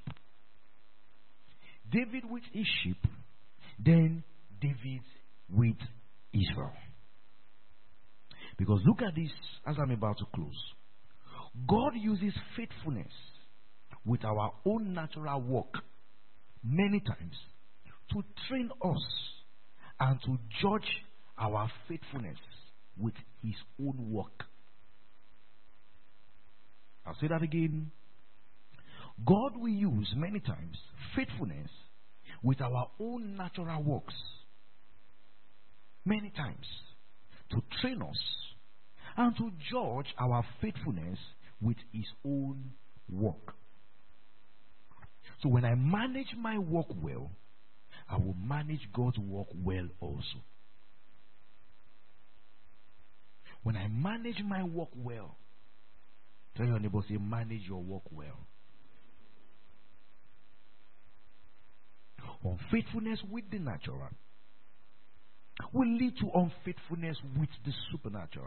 S2: David with his sheep, then David with Israel. Because look at this as I'm about to close. God uses faithfulness with our own natural work many times to train us and to judge our faithfulness with his own work. I'll say that again. God will use many times faithfulness with our own natural works many times to train us and to judge our faithfulness with his own work. So when I manage my work well, I will manage God's work well also. When I manage my work well, tell your neighbor, say, manage your work well. Unfaithfulness with the natural will lead to unfaithfulness with the supernatural.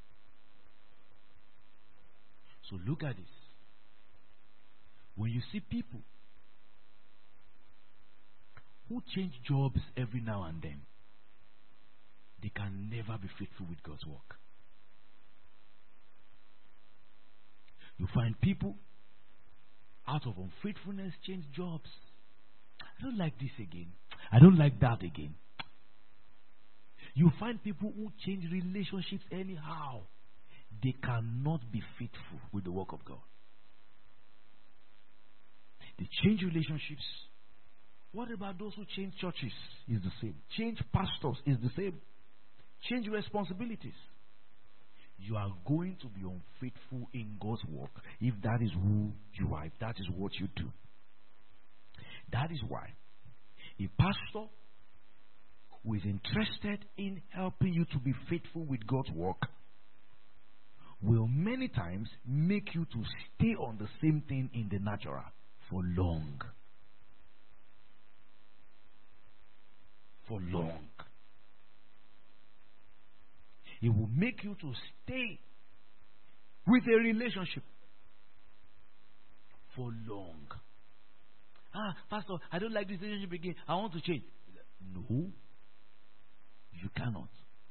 S2: So look at this. When you see people who change jobs every now and then, they can never be faithful with God's work. You find people
S1: out of unfaithfulness, change jobs. I don't like this again. I don't like that again. You find people who change relationships anyhow. They cannot be faithful with the work of God. They change relationships. What about those who change churches? Is the same. Change pastors is the same. Change responsibilities. You are going to be unfaithful in God's work if that is who you are, if that is what you do. That is why a pastor who is interested in helping you to be faithful with God's work will many times make you to stay on the same thing in the natural for long. For long. It will make you to stay with a relationship for long. Ah, Pastor, I don't like this relationship again. I want to change. No, you cannot.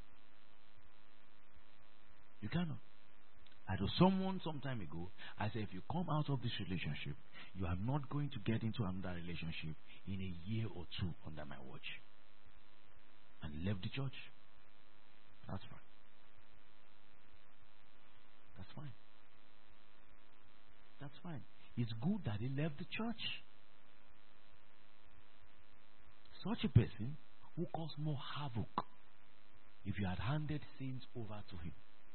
S1: You cannot. I told someone some time ago, I said, if you come out of this relationship, you are not going to get into another relationship in a year or two under my watch. And left the church. That's fine. That's fine. That's fine. It's good that he left the church. Such a person who caused more havoc if you had handed sins over to him.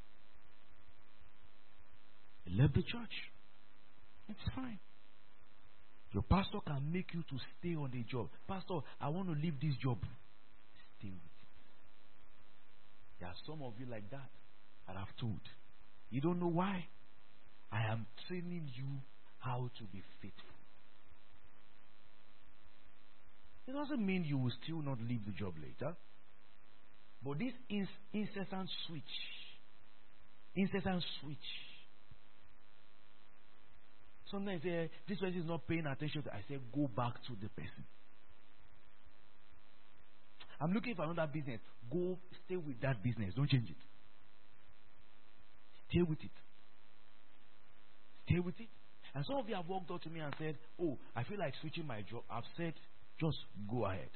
S1: He left the church. It's fine. Your pastor can make you to stay on the job. Pastor, I want to leave this job. Stay with it. There are some of you like that that I've told. You don't know why. I am training you how to be faithful. It doesn't mean you will still not leave the job later. But this inc- incessant switch, incessant switch. Sometimes I say, this person is not paying attention to. I say, go back to the person. I'm looking for another business. Go stay with that business. Don't change it. Stay with it. Stay with it. And some of you have walked up to me and said, oh, I feel like switching my job. I've said, just go ahead.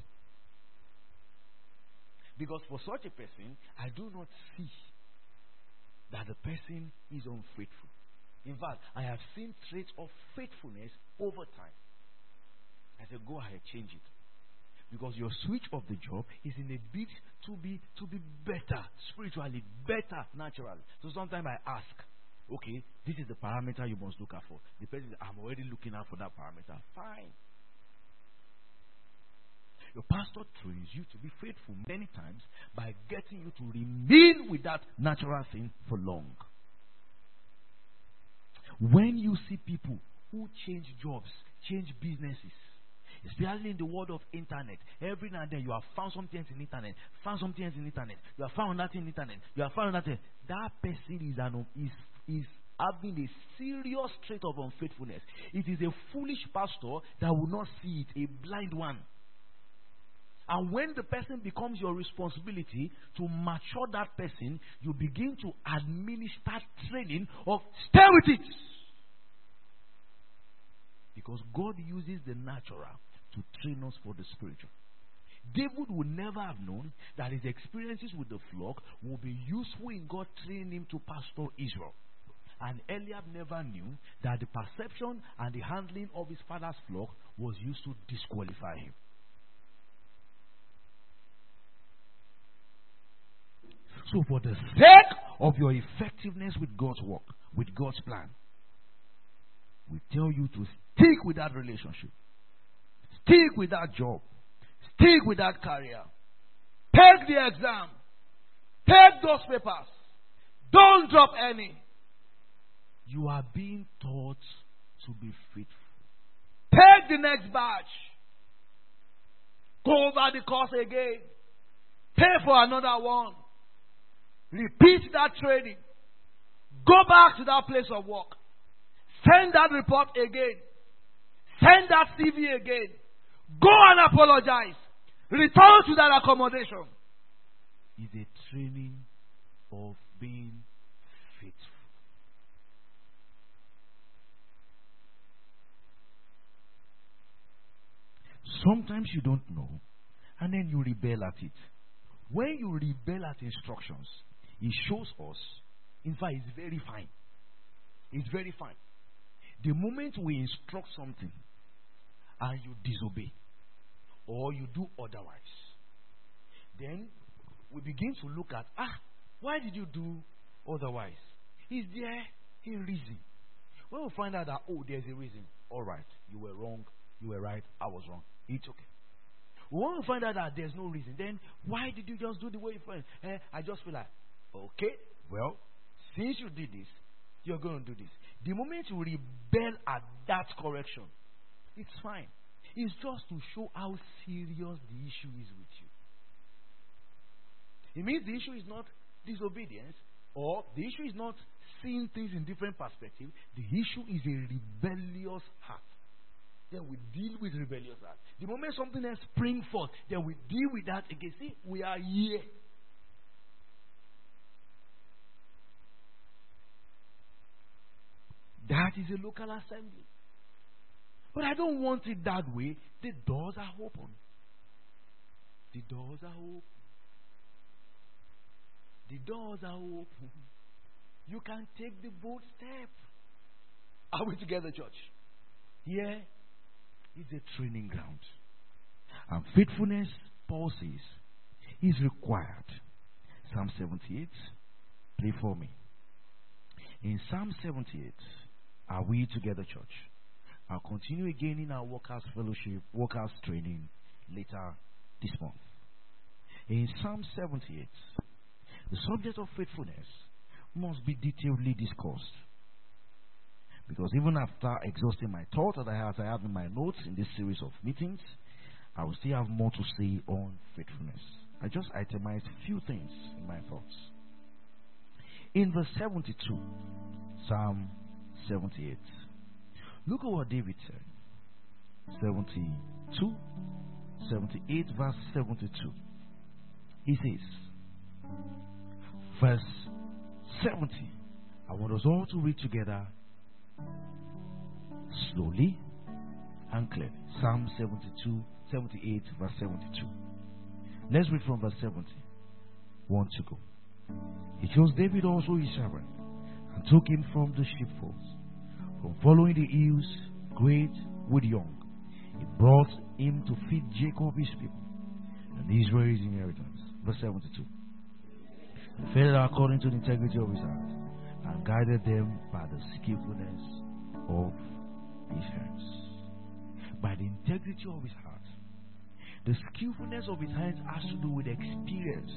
S1: Because for such a person, I do not see that the person is unfaithful. In fact, I have seen traits of faithfulness over time. I said, go ahead, change it. Because your switch of the job is in a bid to be to be better, spiritually, better, naturally. So sometimes I ask, okay, this is the parameter you must look out for. The person, I'm already looking out for that parameter. Fine. Your pastor trains you to be faithful many times by getting you to remain with that natural thing for long. When you see people who change jobs, change businesses, especially in the world of internet, every now and then you have found something else in internet, found something else in internet, you have found that in internet, you have found that thing. That person is an is is having a serious trait of unfaithfulness. It is a foolish pastor that will not see it, a blind one. And when the person becomes your responsibility to mature that person, you begin to administer training of stay with it. Because God uses the natural to train us for the spiritual. David would never have known that his experiences with the flock will be useful in God training him to pastor Israel. And Eliab never knew that the perception and the handling of his father's flock was used to disqualify him. So for the sake of your effectiveness with God's work, with God's plan, we tell you to stick with that relationship. Stick with that job. Stick with that career. Take the exam. Take those papers. Don't drop any. You are being taught to be faithful. Take the next batch. Go over the course again. Pay for another one. Repeat that training. Go back to that place of work. Send that report again. Send that C V again. Go and apologize. Return to that accommodation. It's a training of being faithful. Sometimes you don't know, and then you rebel at it. When you rebel at instructions, it shows us, in fact, it's very fine. It's very fine. The moment we instruct something and you disobey, or you do otherwise, then we begin to look at, ah, why did you do otherwise? Is there a reason? When we find out that, oh, there's a reason, all right, you were wrong, you were right, I was wrong, it's okay. When we find out that there's no reason, then why did you just do the way you felt? Eh, I just feel like, okay, well, since you did this, you're going to do this. The moment you rebel at that correction, it's fine. It's just to show how serious the issue is with you. It means the issue is not disobedience, or the issue is not seeing things in different perspectives. The issue is a rebellious heart. Then we deal with rebellious heart. The moment something else springs forth, then we deal with that again. See, we are here. That is a local assembly. But I don't want it that way. The doors are open. The doors are open. The doors are open. You can take the bold step. Are we together, church? Here is a training ground. And faithfulness, Paul says, is required. Psalm seventy-eight, play for me. In Psalm seventy-eight, are we together, church? I'll continue again in our workers' fellowship, workers' training later this month. In Psalm seventy-eight, the subject of faithfulness must be detailedly discussed. Because even after exhausting my thoughts that I have, I have in my notes in this series of meetings, I will still have more to say on faithfulness. I just itemized a few things in my thoughts. In verse seventy-two, Psalm seventy-eight, look at what David said. seventy-two, seventy-eight, verse seventy-two. He says, verse seventy. I want us all to read together slowly and clearly. Psalm seventy-two, seventy-eight, verse seventy-two. Let's read from verse seventy. One to go. He chose David also his servant, and took him from the sheepfolds, from following the hills, great with young. He brought him to feed Jacob his people, and Israel his inheritance. Verse seventy-two. He fed according to the integrity of his heart, and guided them by the skillfulness of his hands. By the integrity of his heart. The skillfulness of his hands has to do with experience.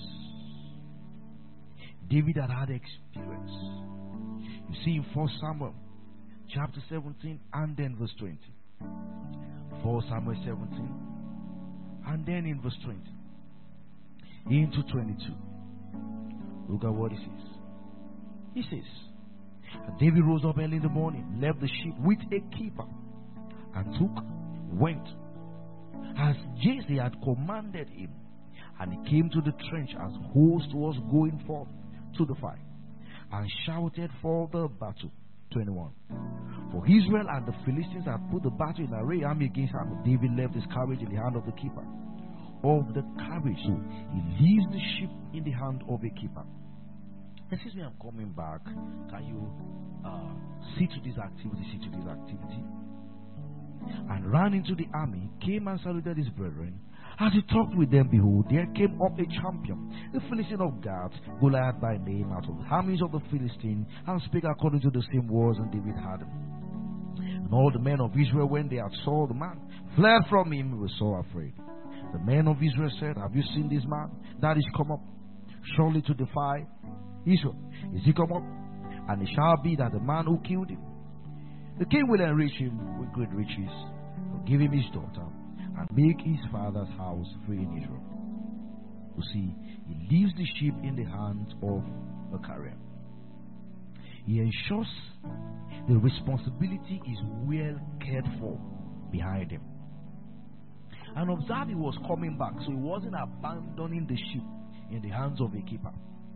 S1: David had had experience. You see in First Samuel chapter seventeen and then verse twenty. First Samuel seventeen and then in verse twenty into twenty-two. Look at what he says. He says, and David rose up early in the morning, left the sheep with a keeper, and took, went, as Jesse had commanded him, and he came to the trench as host was going forth to the fight, and shouted for the battle. twenty-one. For Israel and the Philistines had put the battle in array, army against army. David left his carriage in the hand of the keeper of the carriage. So he leaves the sheep in the hand of a keeper. Excuse me, I'm coming back. Can you uh, see to this activity, see to this activity? And ran into the army, came and saluted his brethren. As he talked with them, behold, there came up a champion, the Philistine of Gath, Goliath by name, out of the armies of the Philistine, and spake according to the same words, and David heard him. And all the men of Israel, when they had saw the man, fled from him, were so afraid. The men of Israel said, have you seen this man that is come up, surely to defy Israel? Is he come up? And it shall be that the man who killed him, the king will enrich him with great riches, will give him his daughter, and make his father's house free in Israel. You see, he leaves the sheep in the hands of the carrier. He ensures the responsibility is well cared for behind him. And observe, he was coming back, so he wasn't abandoning the sheep in the hands of a keeper.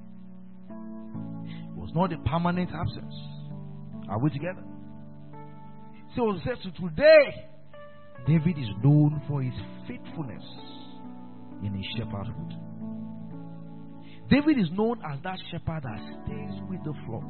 S1: It was not a permanent absence. Are we together? So it says to today, David is known for his faithfulness in his shepherdhood. David is known as that shepherd that stays with the flock.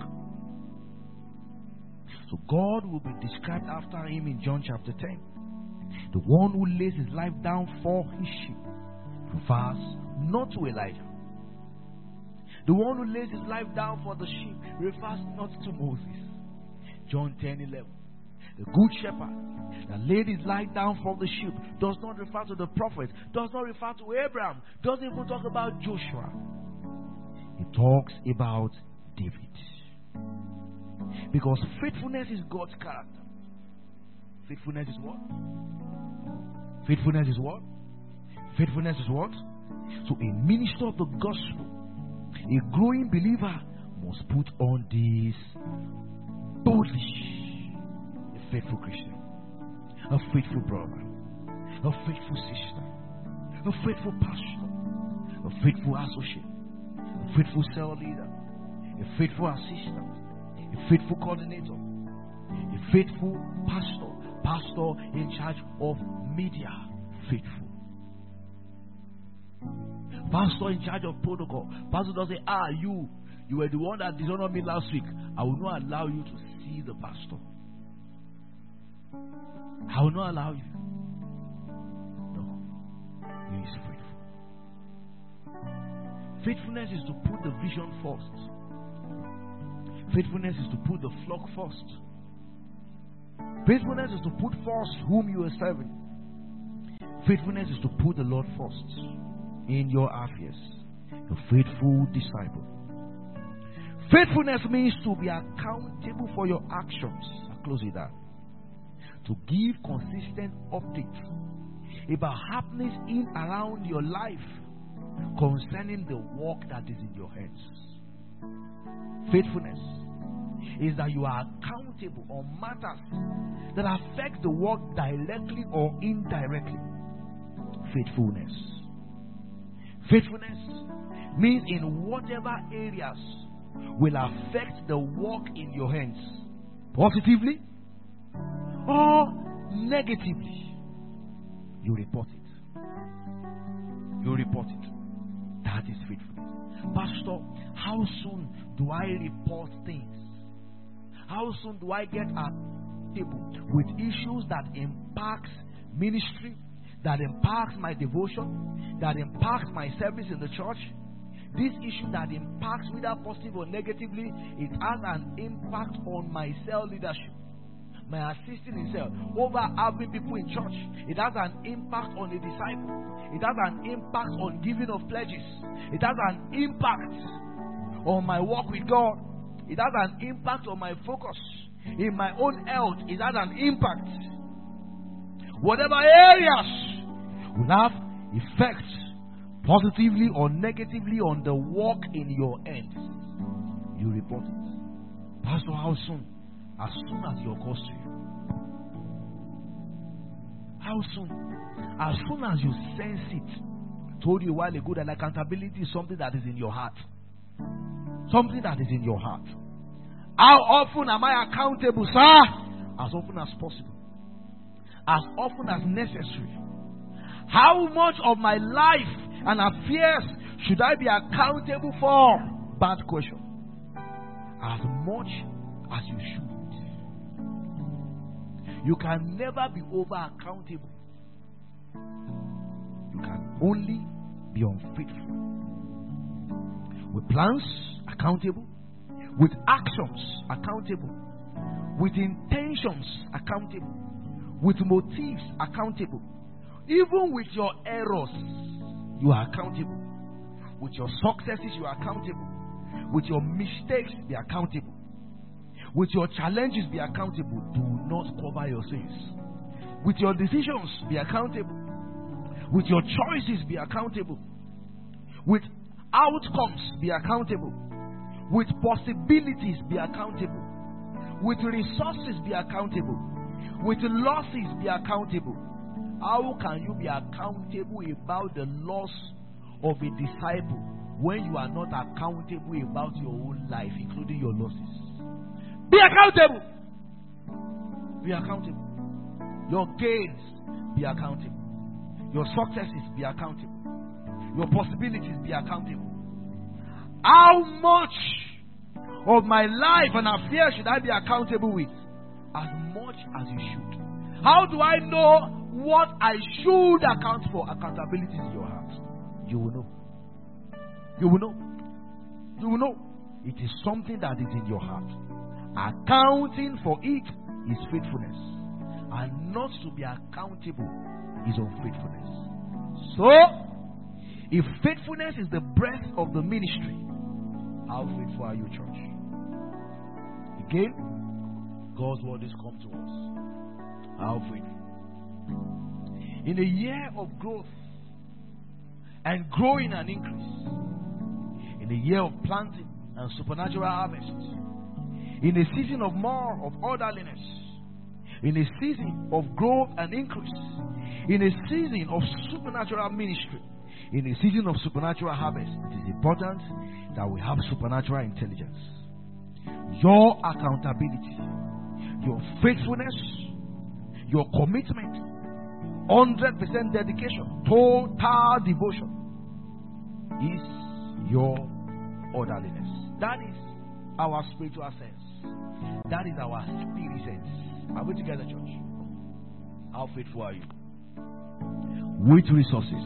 S1: So God will be described after him in John chapter ten. The one who lays his life down for his sheep refers not to Elijah. The one who lays his life down for the sheep refers not to Moses. John ten eleven. The good shepherd that laid his life down for the sheep does not refer to the prophet, does not refer to Abraham, doesn't even talk about Joshua. It talks about David. Because faithfulness is God's character. Faithfulness is what? Faithfulness is what? Faithfulness is what? So a minister of the gospel, a growing believer, must put on this boldly. A faithful Christian, a faithful brother, a faithful sister, a faithful pastor, a faithful associate, a faithful cell leader, a faithful assistant, a faithful coordinator, a faithful pastor, pastor in charge of media, faithful. Pastor in charge of protocol. Pastor doesn't say, ah, you, you were the one that dishonored me last week. I will not allow you to see the pastor. I will not allow you. No. He is faithful. Faithfulness is to put the vision first. Faithfulness is to put the flock first. Faithfulness is to put first whom you are serving. Faithfulness is to put the Lord first in your affairs. A faithful disciple. Faithfulness means to be accountable for your actions. I'll close with that. To give consistent updates about happenings in around your life concerning the work that is in your hands. Faithfulness is that you are accountable on matters that affect the work directly or indirectly. Faithfulness. Faithfulness means in whatever areas will affect the work in your hands, positively or negatively, you report it. You report it. That is faithfulness. Pastor, how soon do I report things? How soon do I get at table with issues that impacts ministry, that impacts my devotion, that impacts my service in the church? This issue that impacts whether positive or negatively, it has an impact on my cell leadership, my assisting in cell, over having people in church. It has an impact on the disciple. It has an impact on giving of pledges. It has an impact on my walk with God. It has an impact on my focus. In my own health, it has an impact. Whatever areas will have effects, positively or negatively, on the work in your hands, you report it. Pastor, how soon? As soon as it occurs to you. How soon? As soon as you sense it. I told you a while ago that accountability is something that is in your heart. Something that is in your heart. How often am I accountable, sir? As often as possible. As often as necessary. How much of my life and affairs should I be accountable for? Bad question. As much as you should. You can never be over accountable. You can only be unfaithful. With plans, accountable. With actions, accountable. With intentions, accountable. With motives, accountable. Even with your errors, you are accountable. With your successes, you are accountable. With your mistakes, be accountable. With your challenges, be accountable. Do not cover your sins. With your decisions, be accountable. With your choices, be accountable. With outcomes, be accountable. With possibilities, be accountable. With resources, be accountable. With losses, be accountable. How can you be accountable about the loss of a disciple when you are not accountable about your own life, including your losses? Be accountable. Be accountable. Your gains
S2: be accountable. Your successes, be accountable. Your possibilities, be accountable. How much of my life and affairs should I be accountable with? As much as you should. How do I know what I should account for? Accountability is in your heart. You will know. You will know. You will know. It is something that is in your heart. Accounting for it is faithfulness. And not to be accountable is unfaithfulness. So, if faithfulness is the breath of the ministry, how faithful are you, church? Again, God's word is come to us. How faithful. In a year of growth and growing and increase, in a year of planting and supernatural harvest, in a season of more of orderliness, in a season of growth and increase, in a season of supernatural ministry, in a season of supernatural harvest, it is important that we have supernatural intelligence. Your accountability, your faithfulness, your commitment, one hundred percent dedication, total devotion is your orderliness. That is our spiritual sense. That is our spirit sense. Are we together, church? How faithful are you? With resources.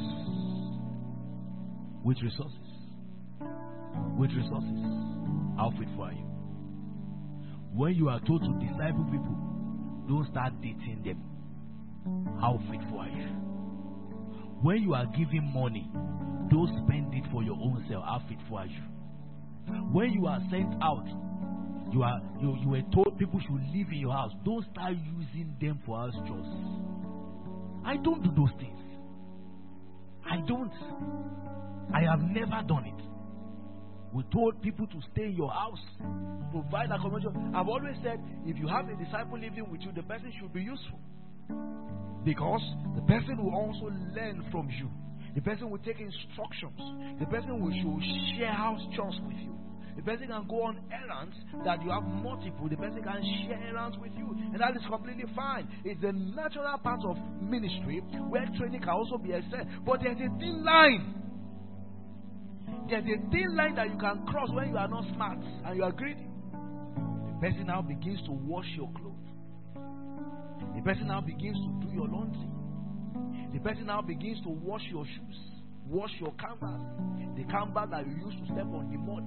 S2: With resources. With resources. How faithful are you? When you are told to disciple people, don't start dating them. How faithful are you? When you are giving money, don't spend it for your own self. How faithful are you? When you are sent out, you are you, you were told people should live in your house. Don't start using them for house chores. I don't do those things. I don't. I have never done it. We told people to stay in your house, provide accommodation. I've always said, if you have a disciple living with you, the person should be useful. Because the person will also learn from you. The person will take instructions. The person will share house chores with you. The person can go on errands that you have multiple. The person can share errands with you. And that is completely fine. It's a natural part of ministry where training can also be excelled. But there's a thin line. There's a thin line that you can cross when you are not smart and you are greedy. The person now begins to wash your clothes. The person now begins to do your laundry. The person now begins to wash your shoes, wash your canvas, the canvas that you used to step on the mud.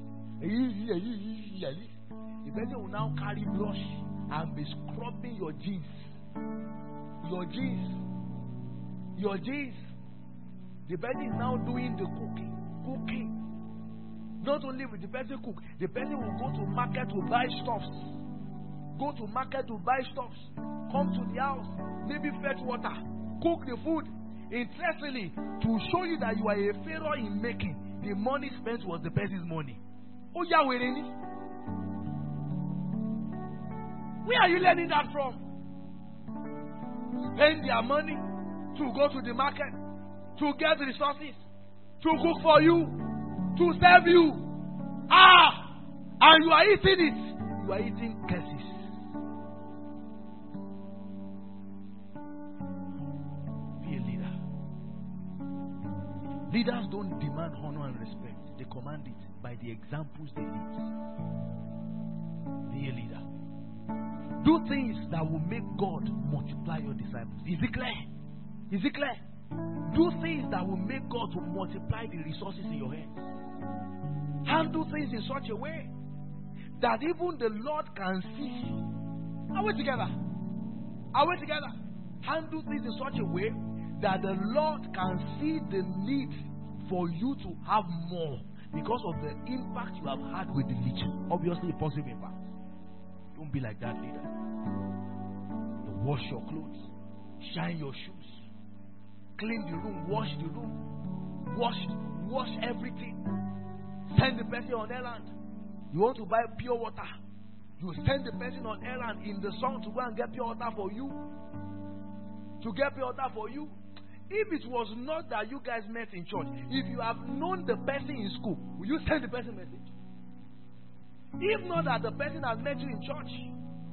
S2: The person will now carry brush and be scrubbing your jeans. Your jeans. Your jeans. The person is now doing the cooking. Cooking. Not only will the person cook, the person will go to market to buy stuffs. Go to market to buy stuffs. Come to the house, maybe fetch water, cook the food. Interestingly, to show you that you are a failure in making, the money spent was the person's money. Oh, yeah, where Where are you learning that from? Spend their money to go to the market, to get resources, to cook for you, to serve you. Ah! And you are eating it. You are eating curses. Leaders don't demand honor and respect. They command it by the examples they lead. Be a leader. Do things that will make God multiply your disciples. Is it clear? Is it clear? Do things that will make God to multiply the resources in your hands. Handle things in such a way that even the Lord can see. Are we together? Are we together? Handle things in such a way that the Lord can see the need for you to have more because of the impact you have had with the little. Obviously, a positive impact. Don't be like that leader. You wash your clothes, shine your shoes, clean the room, wash the room, wash, wash everything. Send the person on errand. You want to buy pure water. You send the person on errand in the sun to go and get pure water for you. To get pure water for you. If it was not that you guys met in church, if you have known the person in school, will you send the person a message? If not that the person has met you in church,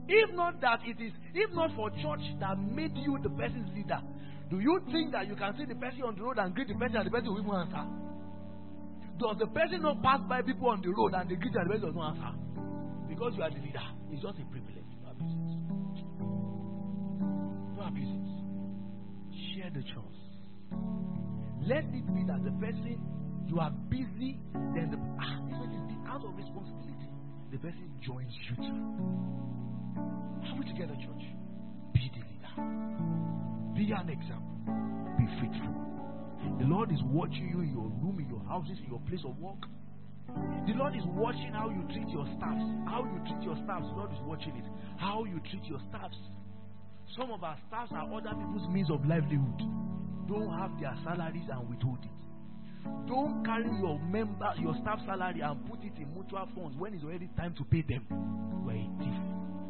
S2: If not that it is, if not for church that made you the person's leader, do you think that you can see the person on the road and greet the person and the person will even answer? Does the person not pass by people on the road and they greet you and the person does not answer? Because you are the leader. It's just a privilege. Don't abuse it. Don't abuse it. Share the chores. Let it be that the person, you are busy, then the ah, this person is out of responsibility. The person joins you too. Are we together, church? Be the leader. Be an example. Be faithful. The Lord is watching you in your room, in your houses, in your place of work. The Lord is watching how you treat your staffs. How you treat your staffs, the Lord is watching it. How you treat your staffs. Some of our staffs are other people's means of livelihood. Don't have their salaries and withhold it. Don't carry your member, your staff salary and put it in mutual funds when it's already time to pay them. You are a thief.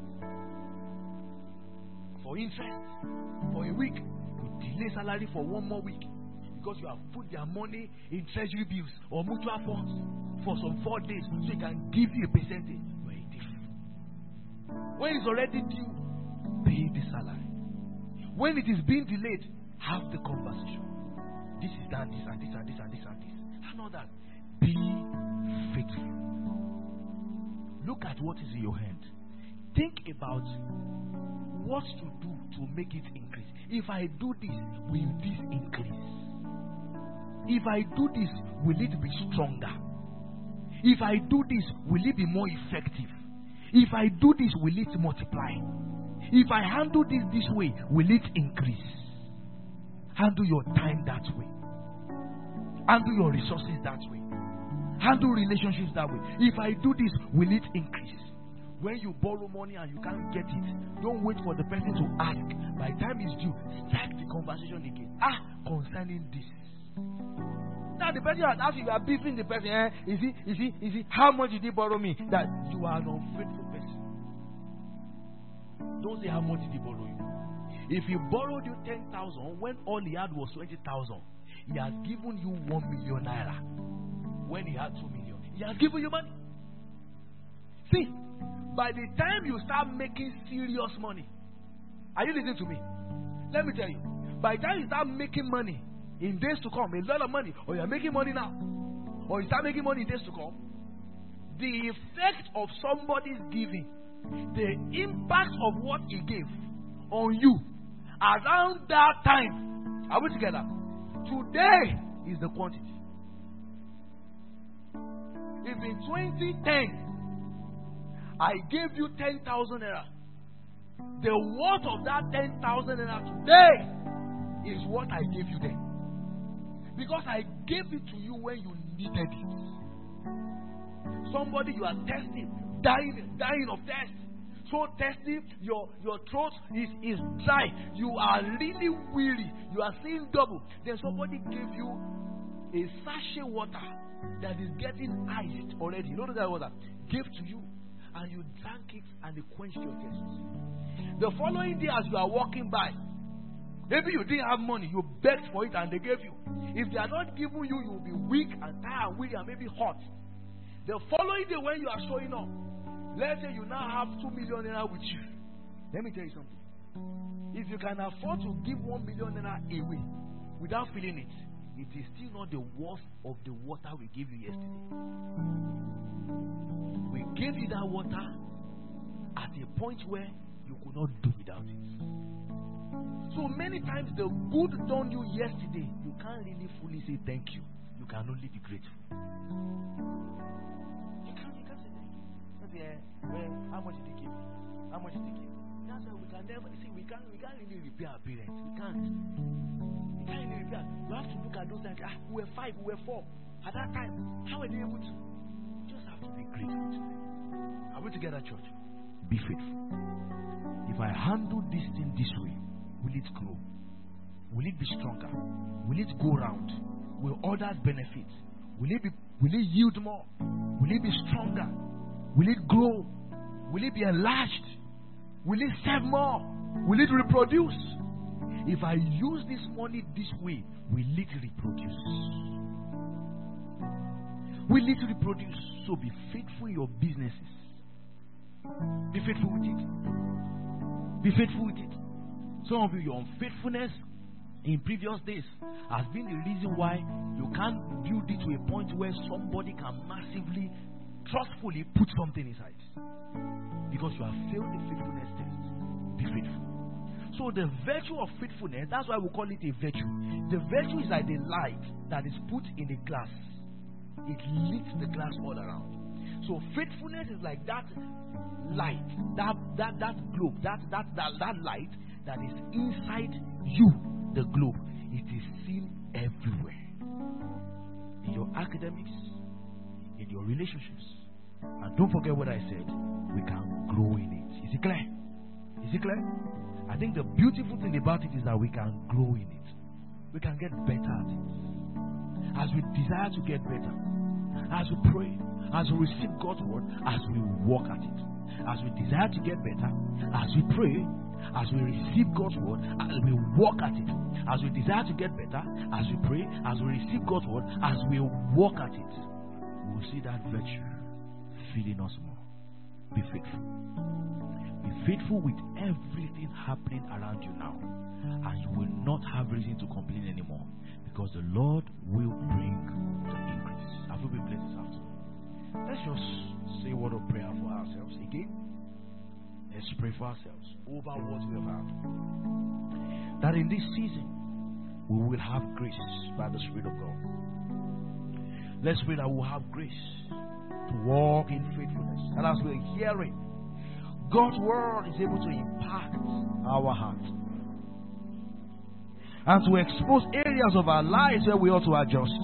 S2: For interest, for a week, you delay salary for one more week because you have put their money in treasury bills or mutual funds for some four days so it can give you a percentage. You are a thief. When it's already due, pay the salary. When it is being delayed, have the conversation. This is done, this and this and this and this and this. And all that. Be faithful. Look at what is in your hand. Think about what to do to make it increase. If I do this, will this increase? If I do this, will it be stronger? If I do this, will it be more effective? If I do this, will it multiply? If I handle this this way, will it increase? Handle your time that way. Handle your resources that way. Handle relationships that way. If I do this, will it increase? When you borrow money and you can't get it, don't wait for the person to ask. By the time it's due, start the conversation again. Ah, concerning this. Now the person has asked you, you are beefing the person. Eh? Is he, is he, is he, how much did he borrow me? That you are an unfaithful person. Don't say how much did he borrow you. If he borrowed you ten thousand when all he had was twenty thousand, he has given you one million naira. When he had two million, he has given you money. See, by the time you start making serious money, are you listening to me? Let me tell you, by the time you start making money in days to come, a lot of money, or you are making money now, or you start making money in days to come, the effect of somebody's giving, the impact of what he gave on you around that time, are we together? Today is the quantity. If in twenty ten I gave you ten thousand naira, the worth of that ten thousand naira today is what I gave you then. Because I gave it to you when you needed it. Somebody you are testing, dying, dying of thirst. So thirsty, your, your throat is, is dry. You are really weary. You are seeing double. Then somebody gave you a sachet water that is getting iced already. You know that water? Gave to you. And you drank it and it quenched your thirst. The following day as you are walking by, maybe you didn't have money. You begged for it and they gave you. If they are not giving you, you will be weak and tired and weary and maybe hot. The following day when you are showing up, let's say you now have two million naira with you. Let me tell you something. If you can afford to give one million naira away without feeling it, it is still not the worth of the water we gave you yesterday. We gave you that water at a point where you could not do without it. So many times the good done you yesterday, you can't really fully say thank you. You can only be grateful. You can't, you can't say thank you. Say, well, how much did he give? How much did he give? That's why we can never see. We can't. We can't really repay our parents. We can't. We can't really repay. You have to look at those things. Ah, we were five. We were four at that time. How were they able to? You just have to be grateful to them. Are we together, church? Be faithful. If I handle this thing this way, will it grow? Will it be stronger? Will it go round? Will others benefit? Will it be? Will it yield more? Will it be stronger? Will it grow? Will it be enlarged? Will it serve more? Will it reproduce? If I use this money this way, will it reproduce? Will it reproduce? So be faithful in your businesses.
S1: Be faithful with it. Be faithful with it. Some of you, your unfaithfulness in previous days has been the reason why you can't build it to a point where somebody can massively, trustfully put something inside. Because you have failed the faithfulness test. Be faithful. So the virtue of faithfulness, that's why we call it a virtue. The virtue is like the light that is put in a glass. It lifts the glass all around. So faithfulness is like that light, that that that globe, that that that, that light that is inside you, the globe. It is seen everywhere. In your academics, in your relationships. And don't forget what I said, we can grow in it. Is it clear? Is it clear? I think the beautiful thing about it is that we can grow in it. We can get better at it. As we desire to get better, as we pray, as we receive God's word, as we walk at it. As we desire to get better, as we pray, as we receive God's word, as we walk at it. As we desire to get better, as we pray, as we receive God's word, as we walk at it, we will see that virtue filling us more. Be faithful. Be faithful with everything happening around you now, and you will not have reason to complain anymore, because the Lord will bring the increase. Have you been blessed this afternoon? Let's just say a word of prayer for ourselves again. Let's pray for ourselves over what we have had. That in this season we will have grace by the Spirit of God. Let's pray that we'll have grace to walk in faithfulness. And as we're hearing, God's word is able to impact our heart and to expose areas of our lives where we ought to adjust.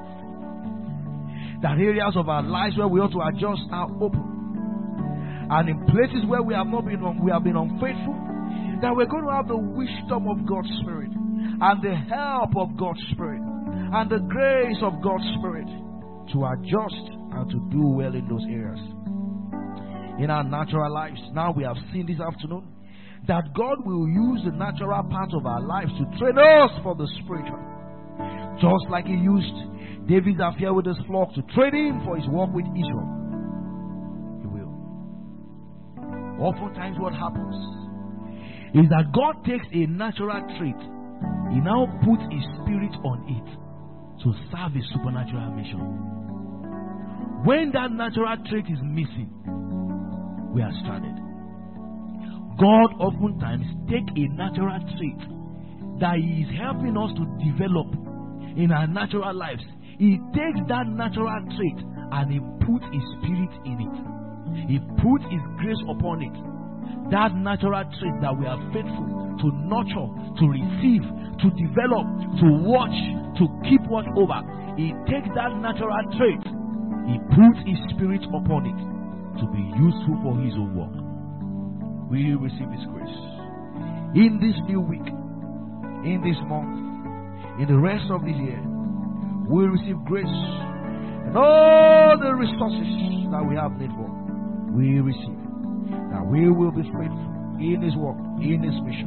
S1: That areas of our lives where we ought to adjust are open. And in places where we have not been we have been unfaithful, that we're going to have the wisdom of God's Spirit and the help of God's Spirit and the grace of God's Spirit to adjust and to do well in those areas. In our natural lives, now we have seen this afternoon that God will use the natural part of our lives to train us for the spiritual. Just like He used David's affair with his flock to train him for his work with Israel. He will. Oftentimes what happens is that God takes a natural trait, He now puts His Spirit on it to serve a supernatural mission. When that natural trait is missing, we are stranded. God oftentimes takes a natural trait that He is helping us to develop in our natural lives. He takes that natural trait and He puts His Spirit in it. He puts His grace upon it. That natural trait that we are faithful to nurture, to receive, to develop, to watch, to keep watch over. He takes that natural trait, He puts His Spirit upon it to be useful for His own work. We receive His grace in this new week, in this month, in the rest of this year. We receive grace and all the resources that we have need for. We receive that we will be faithful in His work, in His mission.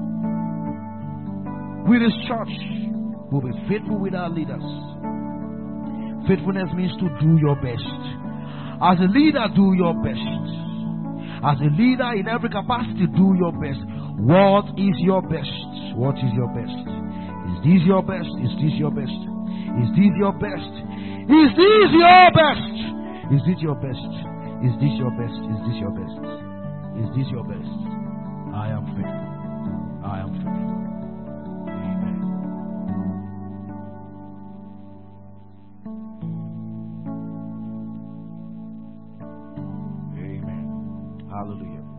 S1: With His church, we'll be faithful with our leaders. Faithfulness means to do your best. As a leader, do your best. As a leader in every capacity, do your best. What is your best? What is your best? Is this your best? Is this your best? Is this your best? Is this your best? Is this your best? Is this your best? Is this your best? Is this your best? I am faithful. I am faithful. Amen. Amen. Hallelujah.